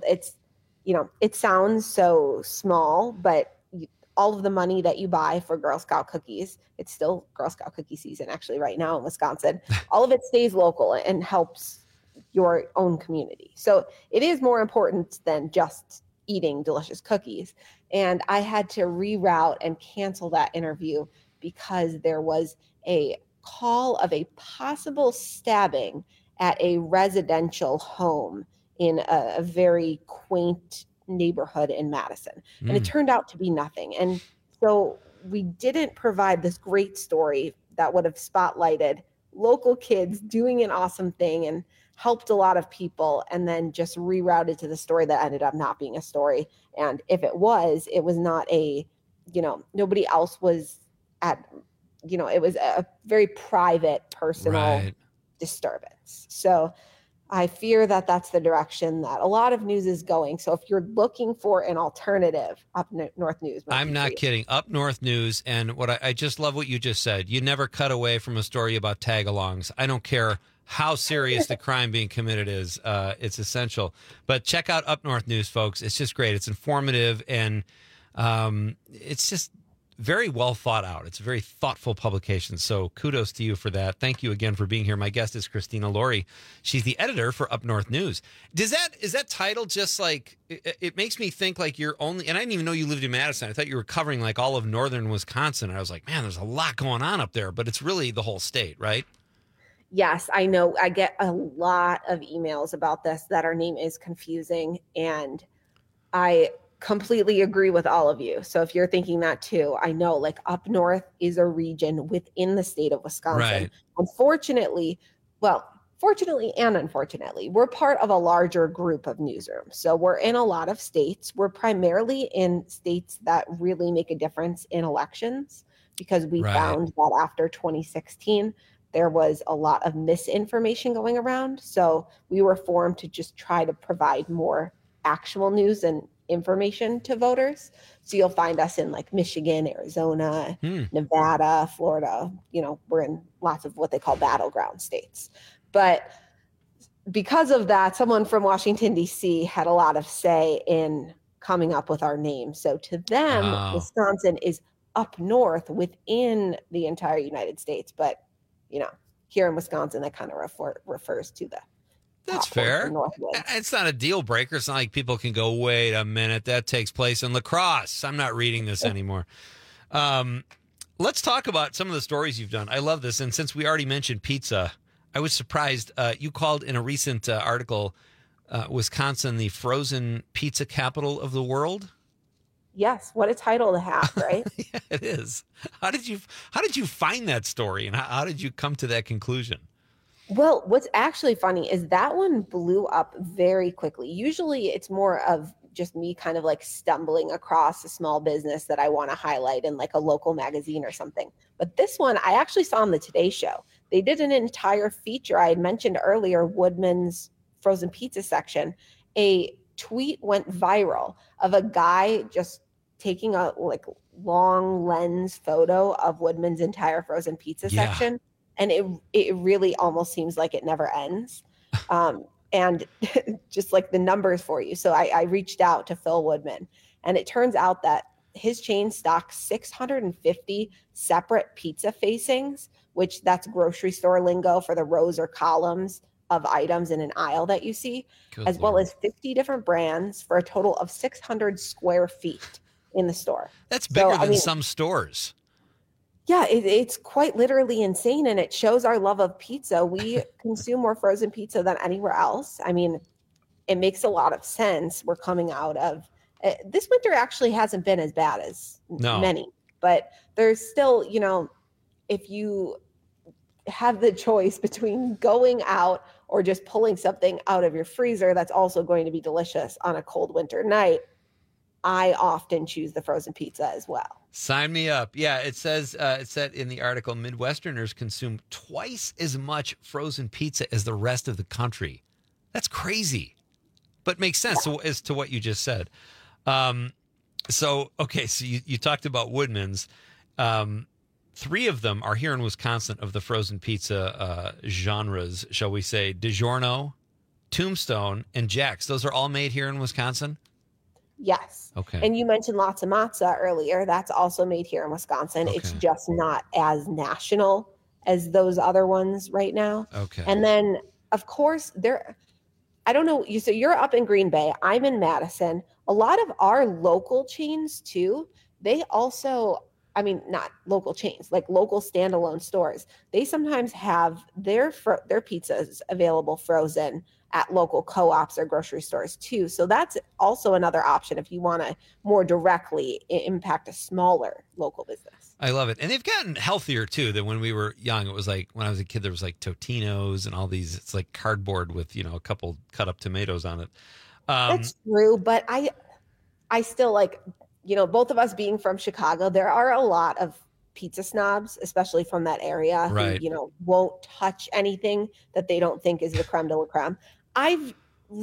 Speaker 9: it sounds so small, but all of the money that you buy for Girl Scout cookies, it's still Girl Scout cookie season actually right now in Wisconsin. All of it stays local and helps your own community. So it is more important than just eating delicious cookies. And I had to reroute and cancel that interview because there was a call of a possible stabbing at a residential home in a very quaint neighborhood in Madison. And it turned out to be nothing. And so we didn't provide this great story that would have spotlighted local kids doing an awesome thing and helped a lot of people, and then just rerouted to the story that ended up not being a story. And if it was not nobody else was at, it was a very private, personal disturbance. So I fear that that's the direction that a lot of news is going. So if you're looking for an alternative, Up North News.
Speaker 17: I'm not kidding. Up North News. And what I just love what you just said. You never cut away from a story about tag-alongs. I don't care how serious the crime being committed is. It's essential. But check out Up North News, folks. It's just great. It's informative, and it's just very well thought out. It's a very thoughtful publication. So kudos to you for that. Thank you again for being here. My guest is Christina Laurie. She's the editor for Up North News. Is that title just like, it makes me think like you're only, and I didn't even know you lived in Madison. I thought you were covering like all of northern Wisconsin. And I was like, man, there's a lot going on up there, but it's really the whole state, right?
Speaker 9: Yes, I know. I get a lot of emails about this, that our name is confusing, and I completely agree with all of you. So if you're thinking that too, I know like Up North is a region within the state of Wisconsin.
Speaker 17: Right.
Speaker 9: Fortunately and unfortunately, we're part of a larger group of newsrooms. So we're in a lot of states. We're primarily in states that really make a difference in elections, because we found that after 2016, there was a lot of misinformation going around. So we were formed to just try to provide more actual news and information to voters. So you'll find us in like Michigan, Arizona, Nevada, Florida. We're in lots of what they call battleground states. But because of that, someone from Washington, D.C. had a lot of say in coming up with our name. So to them, Wisconsin is up north within the entire United States. But, here in Wisconsin, that kind of refers to the
Speaker 17: That's fair.
Speaker 9: Northwoods.
Speaker 17: It's not a deal breaker. It's not like people can go, wait a minute, that takes place in La Crosse. I'm not reading this anymore. Let's talk about some of the stories you've done. I love this. And since we already mentioned pizza, I was surprised. You called in a recent article Wisconsin the frozen pizza capital of the world.
Speaker 9: Yes, what a title to have, right?
Speaker 17: Yeah, it is. How did you find that story, and how did you come to that conclusion?
Speaker 9: Well, what's actually funny is that one blew up very quickly. Usually it's more of just me kind of like stumbling across a small business that I want to highlight in like a local magazine or something. But this one I actually saw on the Today Show. They did an entire feature. I had mentioned earlier Woodman's frozen pizza section. A tweet went viral of a guy just taking a like long lens photo of Woodman's entire frozen pizza section. And it really almost seems like it never ends. And just like the numbers for you. So I reached out to Phil Woodman, and it turns out that his chain stocks 650 separate pizza facings, which that's grocery store lingo for the rows or columns of items in an aisle that you see, as well as 50 different brands for a total of 600 square feet in the store.
Speaker 17: That's bigger than some stores.
Speaker 9: Yeah, it's quite literally insane, and it shows our love of pizza. We consume more frozen pizza than anywhere else. I mean, it makes a lot of sense. We're coming out of this winter actually hasn't been as bad as many, but there's still, if you have the choice between going out or just pulling something out of your freezer that's also going to be delicious on a cold winter night, I often choose the frozen pizza as well.
Speaker 17: Sign me up. Yeah, it says, it said in the article, Midwesterners consume twice as much frozen pizza as the rest of the country. That's crazy, but makes sense as to what you just said. So you talked about Woodman's. 3 of them are here in Wisconsin of the frozen pizza genres, shall we say. DiGiorno, Tombstone, and Jack's. Those are all made here in Wisconsin?
Speaker 9: Yes.
Speaker 17: Okay.
Speaker 9: And you mentioned Lots of Matza earlier. That's also made here in Wisconsin. Okay. It's just not as national as those other ones right now.
Speaker 17: Okay.
Speaker 9: And then, of course, I don't know. So you're up in Green Bay. I'm in Madison. A lot of our local chains, too, they also, not local chains, like local standalone stores. They sometimes have their pizzas available frozen at local co-ops or grocery stores too. So that's also another option if you want to more directly impact a smaller local business.
Speaker 17: I love it. And they've gotten healthier too than when we were young. It was like when I was a kid, there was like Totino's and all these, it's like cardboard with, a couple cut up tomatoes on it.
Speaker 9: That's true. But I still like, both of us being from Chicago, there are a lot of pizza snobs, especially from that area,
Speaker 17: right,
Speaker 9: who, won't touch anything that they don't think is the creme de la creme. If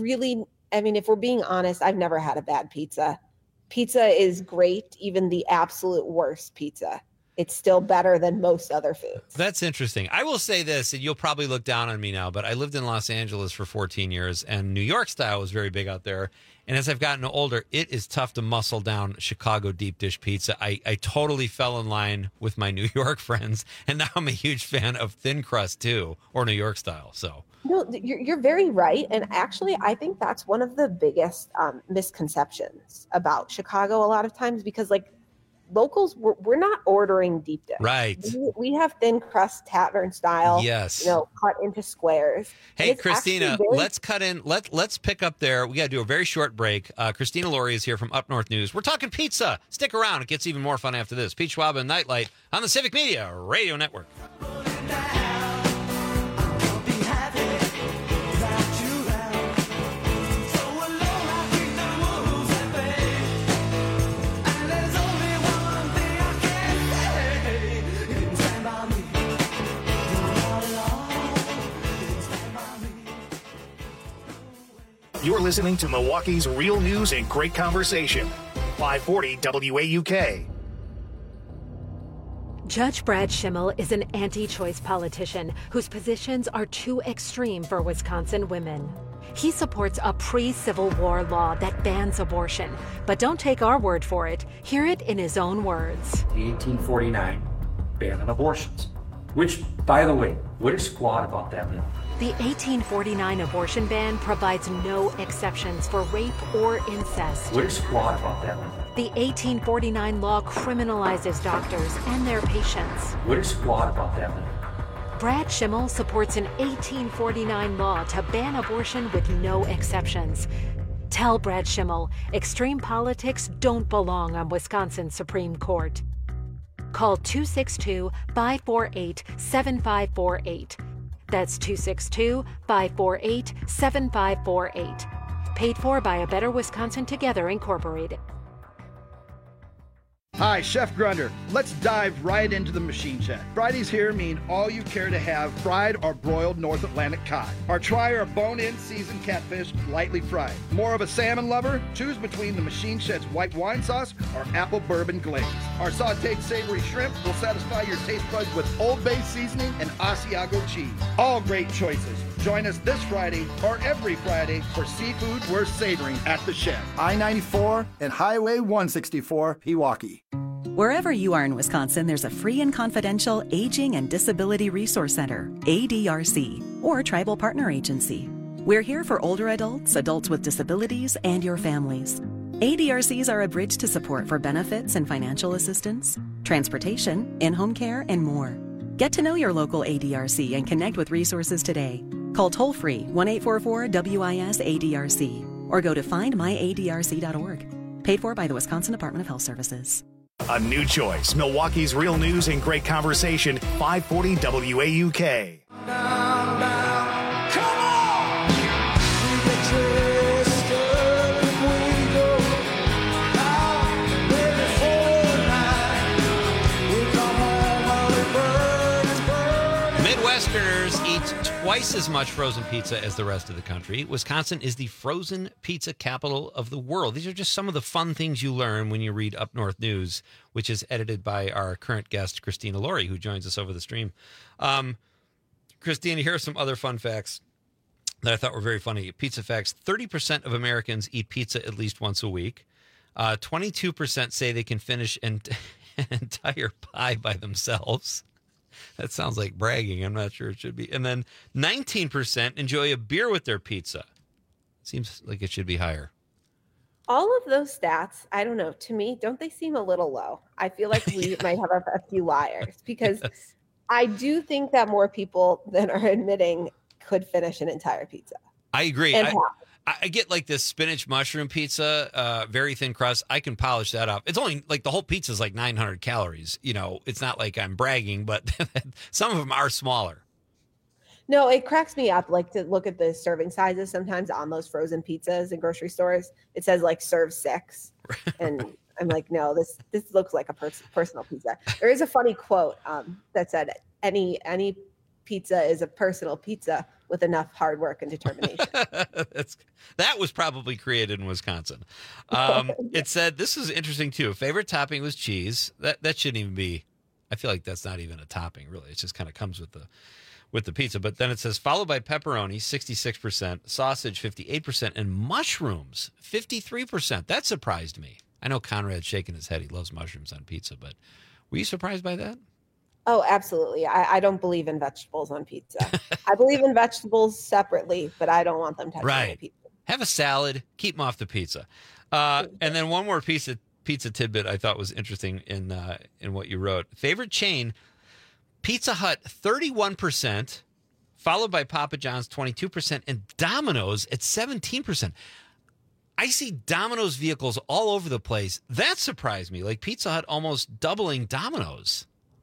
Speaker 9: we're being honest, I've never had a bad pizza. Pizza is great, even the absolute worst pizza. It's still better than most other foods.
Speaker 17: That's interesting. I will say this, and you'll probably look down on me now, but I lived in Los Angeles for 14 years, and New York style was very big out there. And as I've gotten older, it is tough to muscle down Chicago deep dish pizza. I totally fell in line with my New York friends, and now I'm a huge fan of thin crust too, or New York style. So
Speaker 9: no, you're very right. And actually, I think that's one of the biggest misconceptions about Chicago a lot of times, because like locals, we're not ordering deep dish.
Speaker 17: Right.
Speaker 9: We have thin crust tavern style.
Speaker 17: Yes.
Speaker 9: Cut into squares.
Speaker 17: Hey, Christina, let's cut in. Let's pick up there. We got to do a very short break. Christina Laurie is here from Up North News. We're talking pizza. Stick around. It gets even more fun after this. Pete Schwab and Nightlight on the Civic Media Radio Network.
Speaker 1: You're listening to Milwaukee's Real News and Great Conversation. 540 WAUK.
Speaker 12: Judge Brad Schimmel is an anti-choice politician whose positions are too extreme for Wisconsin women. He supports a pre-Civil War law that bans abortion. But don't take our word for it. Hear it in his own words.
Speaker 13: The 1849 ban on abortions, which, by the way, what is squat about that law?
Speaker 12: The 1849 abortion ban provides no exceptions for rape or incest.
Speaker 13: What is squat about that law?
Speaker 12: The 1849 law criminalizes doctors and their patients.
Speaker 13: What is squat about that law?
Speaker 12: Brad Schimmel supports an 1849 law to ban abortion with no exceptions. Tell Brad Schimmel, extreme politics don't belong on Wisconsin's Supreme Court. Call 262-548-7548. That's 262-548-7548. Paid for by A Better Wisconsin Together, Incorporated.
Speaker 15: Hi, Chef Grunder. Let's dive right into the machine chat. Fridays here mean all you care to have fried or broiled North Atlantic cod. Or try our bone-in seasoned catfish lightly fried. More of a salmon lover? Choose between the machine shed's white wine sauce or apple bourbon glaze. Our sauteed savory shrimp will satisfy your taste buds with Old Bay seasoning and Asiago cheese. All great choices. Join us this Friday or every Friday for seafood worth savoring at the Shed.
Speaker 16: I-94 and Highway 164, Pewaukee.
Speaker 25: Wherever you are in Wisconsin, there's a free and confidential Aging and Disability Resource Center, ADRC, or Tribal Partner Agency. We're here for older adults, adults with disabilities, and your families. ADRCs are a bridge to support for benefits and financial assistance, transportation, in-home care, and more. Get to know your local ADRC and connect with resources today. Call toll-free 1-844-WIS-ADRC or go to findmyadrc.org. Paid for by the Wisconsin Department of Health Services.
Speaker 1: A new choice. Milwaukee's real news and great conversation. 540 WAUK.
Speaker 17: Midwesterners eat twice as much frozen pizza as the rest of the country. Wisconsin is the frozen pizza capital of the world. These are just some of the fun things you learn when you read Up North News, which is edited by our current guest, Christina Laurie, who joins us over the stream. Christina, here are some other fun facts that I thought were very funny. Pizza facts: 30% of Americans eat pizza at least once a week. 22% say they can finish an entire pie by themselves. That sounds like bragging. I'm not sure it should be. And then 19% enjoy a beer with their pizza. Seems like it should be higher.
Speaker 9: All of those stats, I don't know, to me, don't they seem a little low? I feel like we might have a few liars because yes. I do think that more people than are admitting could finish an entire pizza.
Speaker 17: I agree.
Speaker 9: And
Speaker 17: I get like this spinach mushroom pizza, very thin crust. I can polish that up. It's only like the whole pizza is like 900 calories. You know, it's not like I'm bragging, but some of them are smaller.
Speaker 9: No, it cracks me up like to look at the serving sizes sometimes on those frozen pizzas in grocery stores. It says like serve 6. And I'm like, no, this looks like a personal pizza. There is a funny quote that said any pizza is a personal pizza with enough hard work and determination.
Speaker 17: That was probably created in Wisconsin. It said, this is interesting too. Favorite topping was cheese. That shouldn't even be, I feel like that's not even a topping really. It just kind of comes with the pizza. But then it says followed by pepperoni, 66%, sausage, 58%, and mushrooms, 53%. That surprised me. I know Conrad's shaking his head. He loves mushrooms on pizza, but were you surprised by that?
Speaker 9: Oh, absolutely. I don't believe in vegetables on pizza. I believe in vegetables separately, but I don't want them touching my pizza.
Speaker 17: Have a salad, keep them off the pizza. And then one more pizza tidbit I thought was interesting in what you wrote. Favorite chain, Pizza Hut, 31%, followed by Papa John's, 22%, and Domino's at 17%. I see Domino's vehicles all over the place. That surprised me. Like Pizza Hut almost doubling Domino's.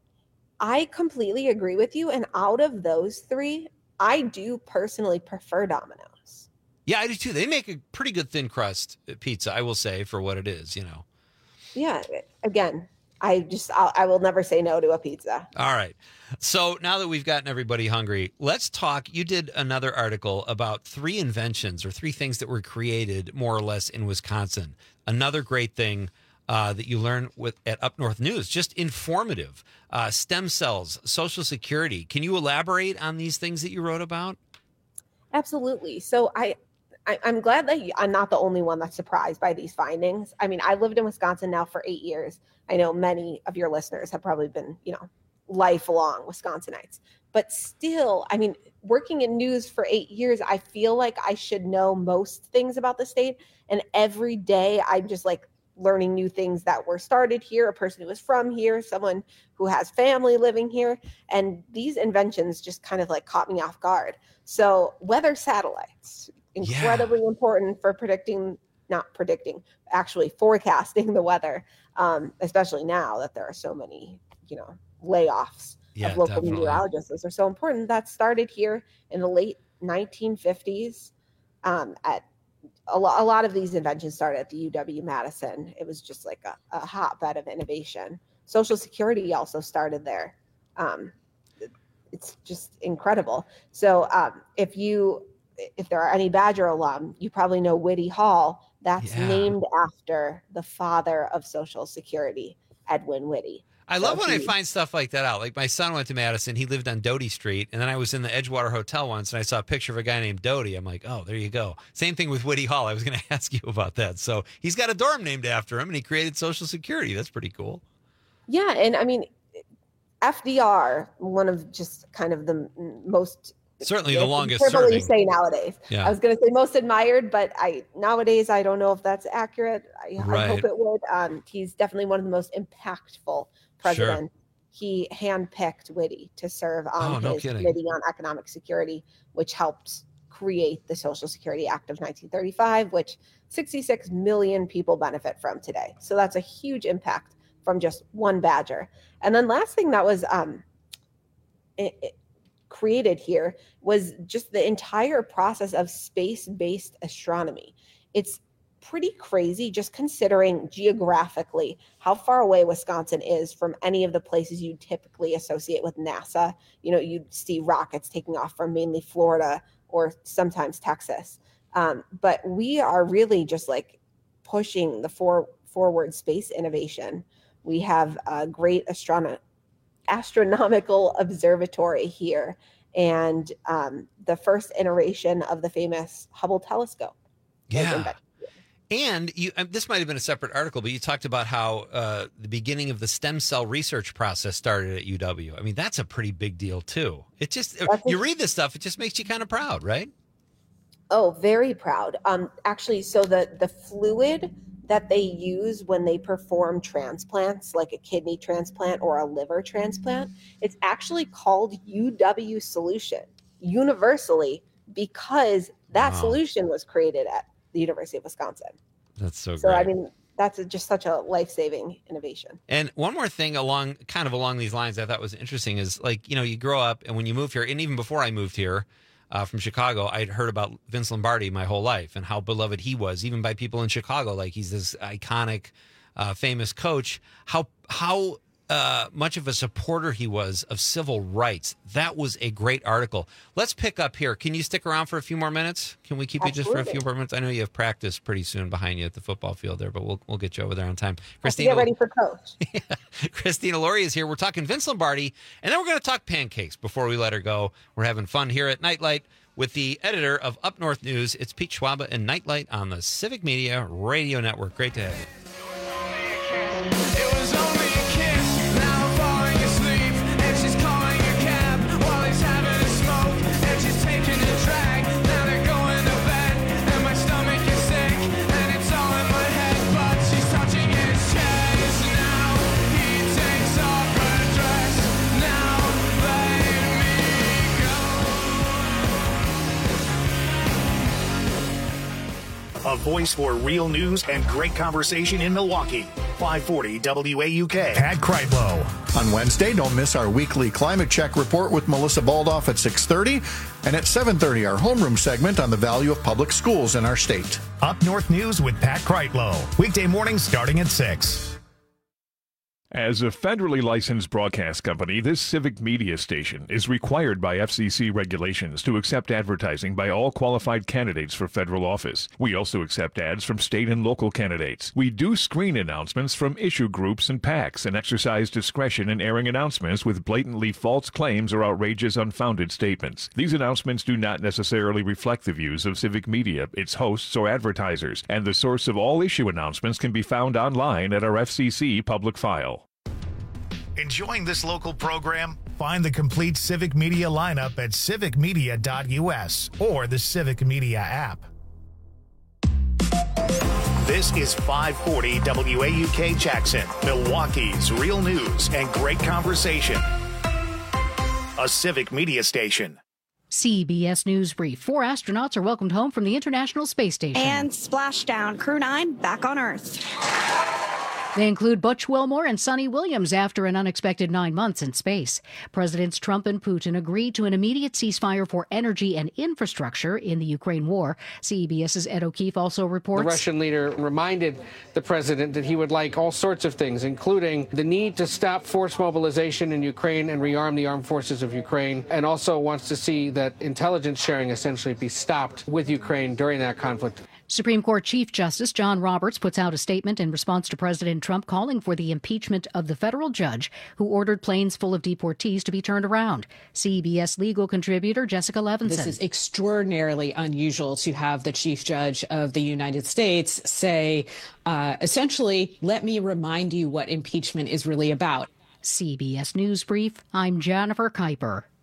Speaker 9: I completely agree with you. And out of those three, I do personally prefer Domino's.
Speaker 17: Yeah, I do too. They make a pretty good thin crust pizza, I will say, for what it is, you know.
Speaker 9: Yeah. Again, I will never say no to a pizza.
Speaker 17: All right. So now that we've gotten everybody hungry, let's talk. You did another article about 3 inventions or 3 things that were created more or less in Wisconsin. Another great thing that you learn at Up North News. Just informative. Stem cells, Social Security. Can you elaborate on these things that you wrote about?
Speaker 9: Absolutely. So I'm glad that I'm not the only one that's surprised by these findings. I mean, I've lived in Wisconsin now for 8 years. I know many of your listeners have probably been, lifelong Wisconsinites. But still, I mean, working in news for 8 years, I feel like I should know most things about the state. And every day I'm just like learning new things that were started here, a person who was from here, someone who has family living here. And these inventions just kind of like caught me off guard. So weather satellites, incredibly important for actually forecasting the weather, especially now that there are so many, layoffs of local meteorologists. Those are so important. That started here in the late 1950s. A lot of these inventions started at the UW-Madison. It was just like a hotbed of innovation. Social Security also started there. It's just incredible. So if there are any Badger alum, you probably know Whitty Hall. That's named after the father of Social Security, Edwin Whitty.
Speaker 17: I love when I find stuff like that out. Like my son went to Madison. He lived on Doty Street. And then I was in the Edgewater Hotel once, and I saw a picture of a guy named Doty. I'm like, oh, there you go. Same thing with Whitty Hall. I was going to ask you about that. So he's got a dorm named after him, and he created Social Security. That's pretty cool.
Speaker 9: Yeah, and I mean, FDR, one of just kind of the most...
Speaker 17: Certainly the longest
Speaker 9: serving.
Speaker 17: Say
Speaker 9: nowadays.
Speaker 17: Yeah.
Speaker 9: I was going to say most admired, but nowadays I don't know if that's accurate. I hope it would. He's definitely one of the most impactful presidents. Sure. He handpicked Whitty to serve on his committee on economic security, which helped create the Social Security Act of 1935, which 66 million people benefit from today. So that's a huge impact from just one Badger. And then last thing that was created here was just the entire process of space-based astronomy. It's pretty crazy just considering geographically how far away Wisconsin is from any of the places you typically associate with NASA. You'd see rockets taking off from mainly Florida or sometimes Texas. But we are really just like pushing the forward space innovation. We have a great astronomical observatory here, and the first iteration of the famous Hubble telescope.
Speaker 17: Yeah. And this might have been a separate article, but you talked about how the beginning of the stem cell research process started at UW. I mean, that's a pretty big deal too. It just, you read this stuff, it just makes you kind of proud, right?
Speaker 9: Oh, very proud. Actually, so the fluid that they use when they perform transplants, like a kidney transplant or a liver transplant, it's actually called UW solution universally because that solution was created at the University of Wisconsin.
Speaker 17: That's so great.
Speaker 9: So, I mean, that's just such a life-saving innovation.
Speaker 17: And one more thing along these lines I thought was interesting is, like, you grow up, and when you move here, and even before I moved here, from Chicago, I'd heard about Vince Lombardi my whole life and how beloved he was, even by people in Chicago. Like, he's this iconic, famous coach. How much of a supporter he was of civil rights. That was a great article. Let's pick up here. Can you stick around for a few more minutes? Can we keep you just for a few more minutes? I know you have practice pretty soon behind you at the football field there, but we'll get you over there on time.
Speaker 9: Christina, get ready for coach.
Speaker 17: Christina Laurie is here. We're talking Vince Lombardi, and then we're going to talk pancakes before we let her go. We're having fun here at Nightlight with the editor of Up North News. It's Pete Schwaba and Nightlight on the Civic Media Radio Network. Great to have you.
Speaker 1: A voice for real news and great conversation in Milwaukee. 540 WAUK. Pat Kreitlow.
Speaker 19: On Wednesday, don't miss our weekly climate check report with Melissa Baldoff at 6:30. And at 7:30, our homeroom segment on the value of public schools in our state.
Speaker 1: Up North News with Pat Kreitlow. Weekday mornings starting at 6.
Speaker 3: As a federally licensed broadcast company, this civic media station is required by FCC regulations to accept advertising by all qualified candidates for federal office. We also accept ads from state and local candidates. We do screen announcements from issue groups and PACs and exercise discretion in airing announcements with blatantly false claims or outrageous, unfounded statements. These announcements do not necessarily reflect the views of civic media, its hosts, or advertisers, and the source of all issue announcements can be found online at our FCC public file.
Speaker 1: Enjoying this local program? Find the complete Civic Media lineup at civicmedia.us or the Civic Media app. This is 540 WAUK Jackson, Milwaukee's real news and great conversation. A Civic Media station.
Speaker 21: CBS News Brief. 4 astronauts are welcomed home from the International Space Station.
Speaker 22: And splashdown. Crew 9 back on Earth.
Speaker 21: They include Butch Wilmore and Sonny Williams after an unexpected 9 months in space. Presidents Trump and Putin agreed to an immediate ceasefire for energy and infrastructure in the Ukraine war. CBS's Ed O'Keefe also reports.
Speaker 23: The Russian leader reminded the president that he would like all sorts of things, including the need to stop forced mobilization in Ukraine and rearm the armed forces of Ukraine, and also wants to see that intelligence sharing essentially be stopped with Ukraine during that conflict.
Speaker 21: Supreme Court Chief Justice John Roberts puts out a statement in response to President Trump calling for the impeachment of the federal judge who ordered planes full of deportees to be turned around. CBS legal contributor Jessica Levinson.
Speaker 24: This is extraordinarily unusual to have the Chief Judge of the United States say, essentially, let me remind you what impeachment is really about.
Speaker 21: CBS News Brief, I'm Jennifer Kuiper.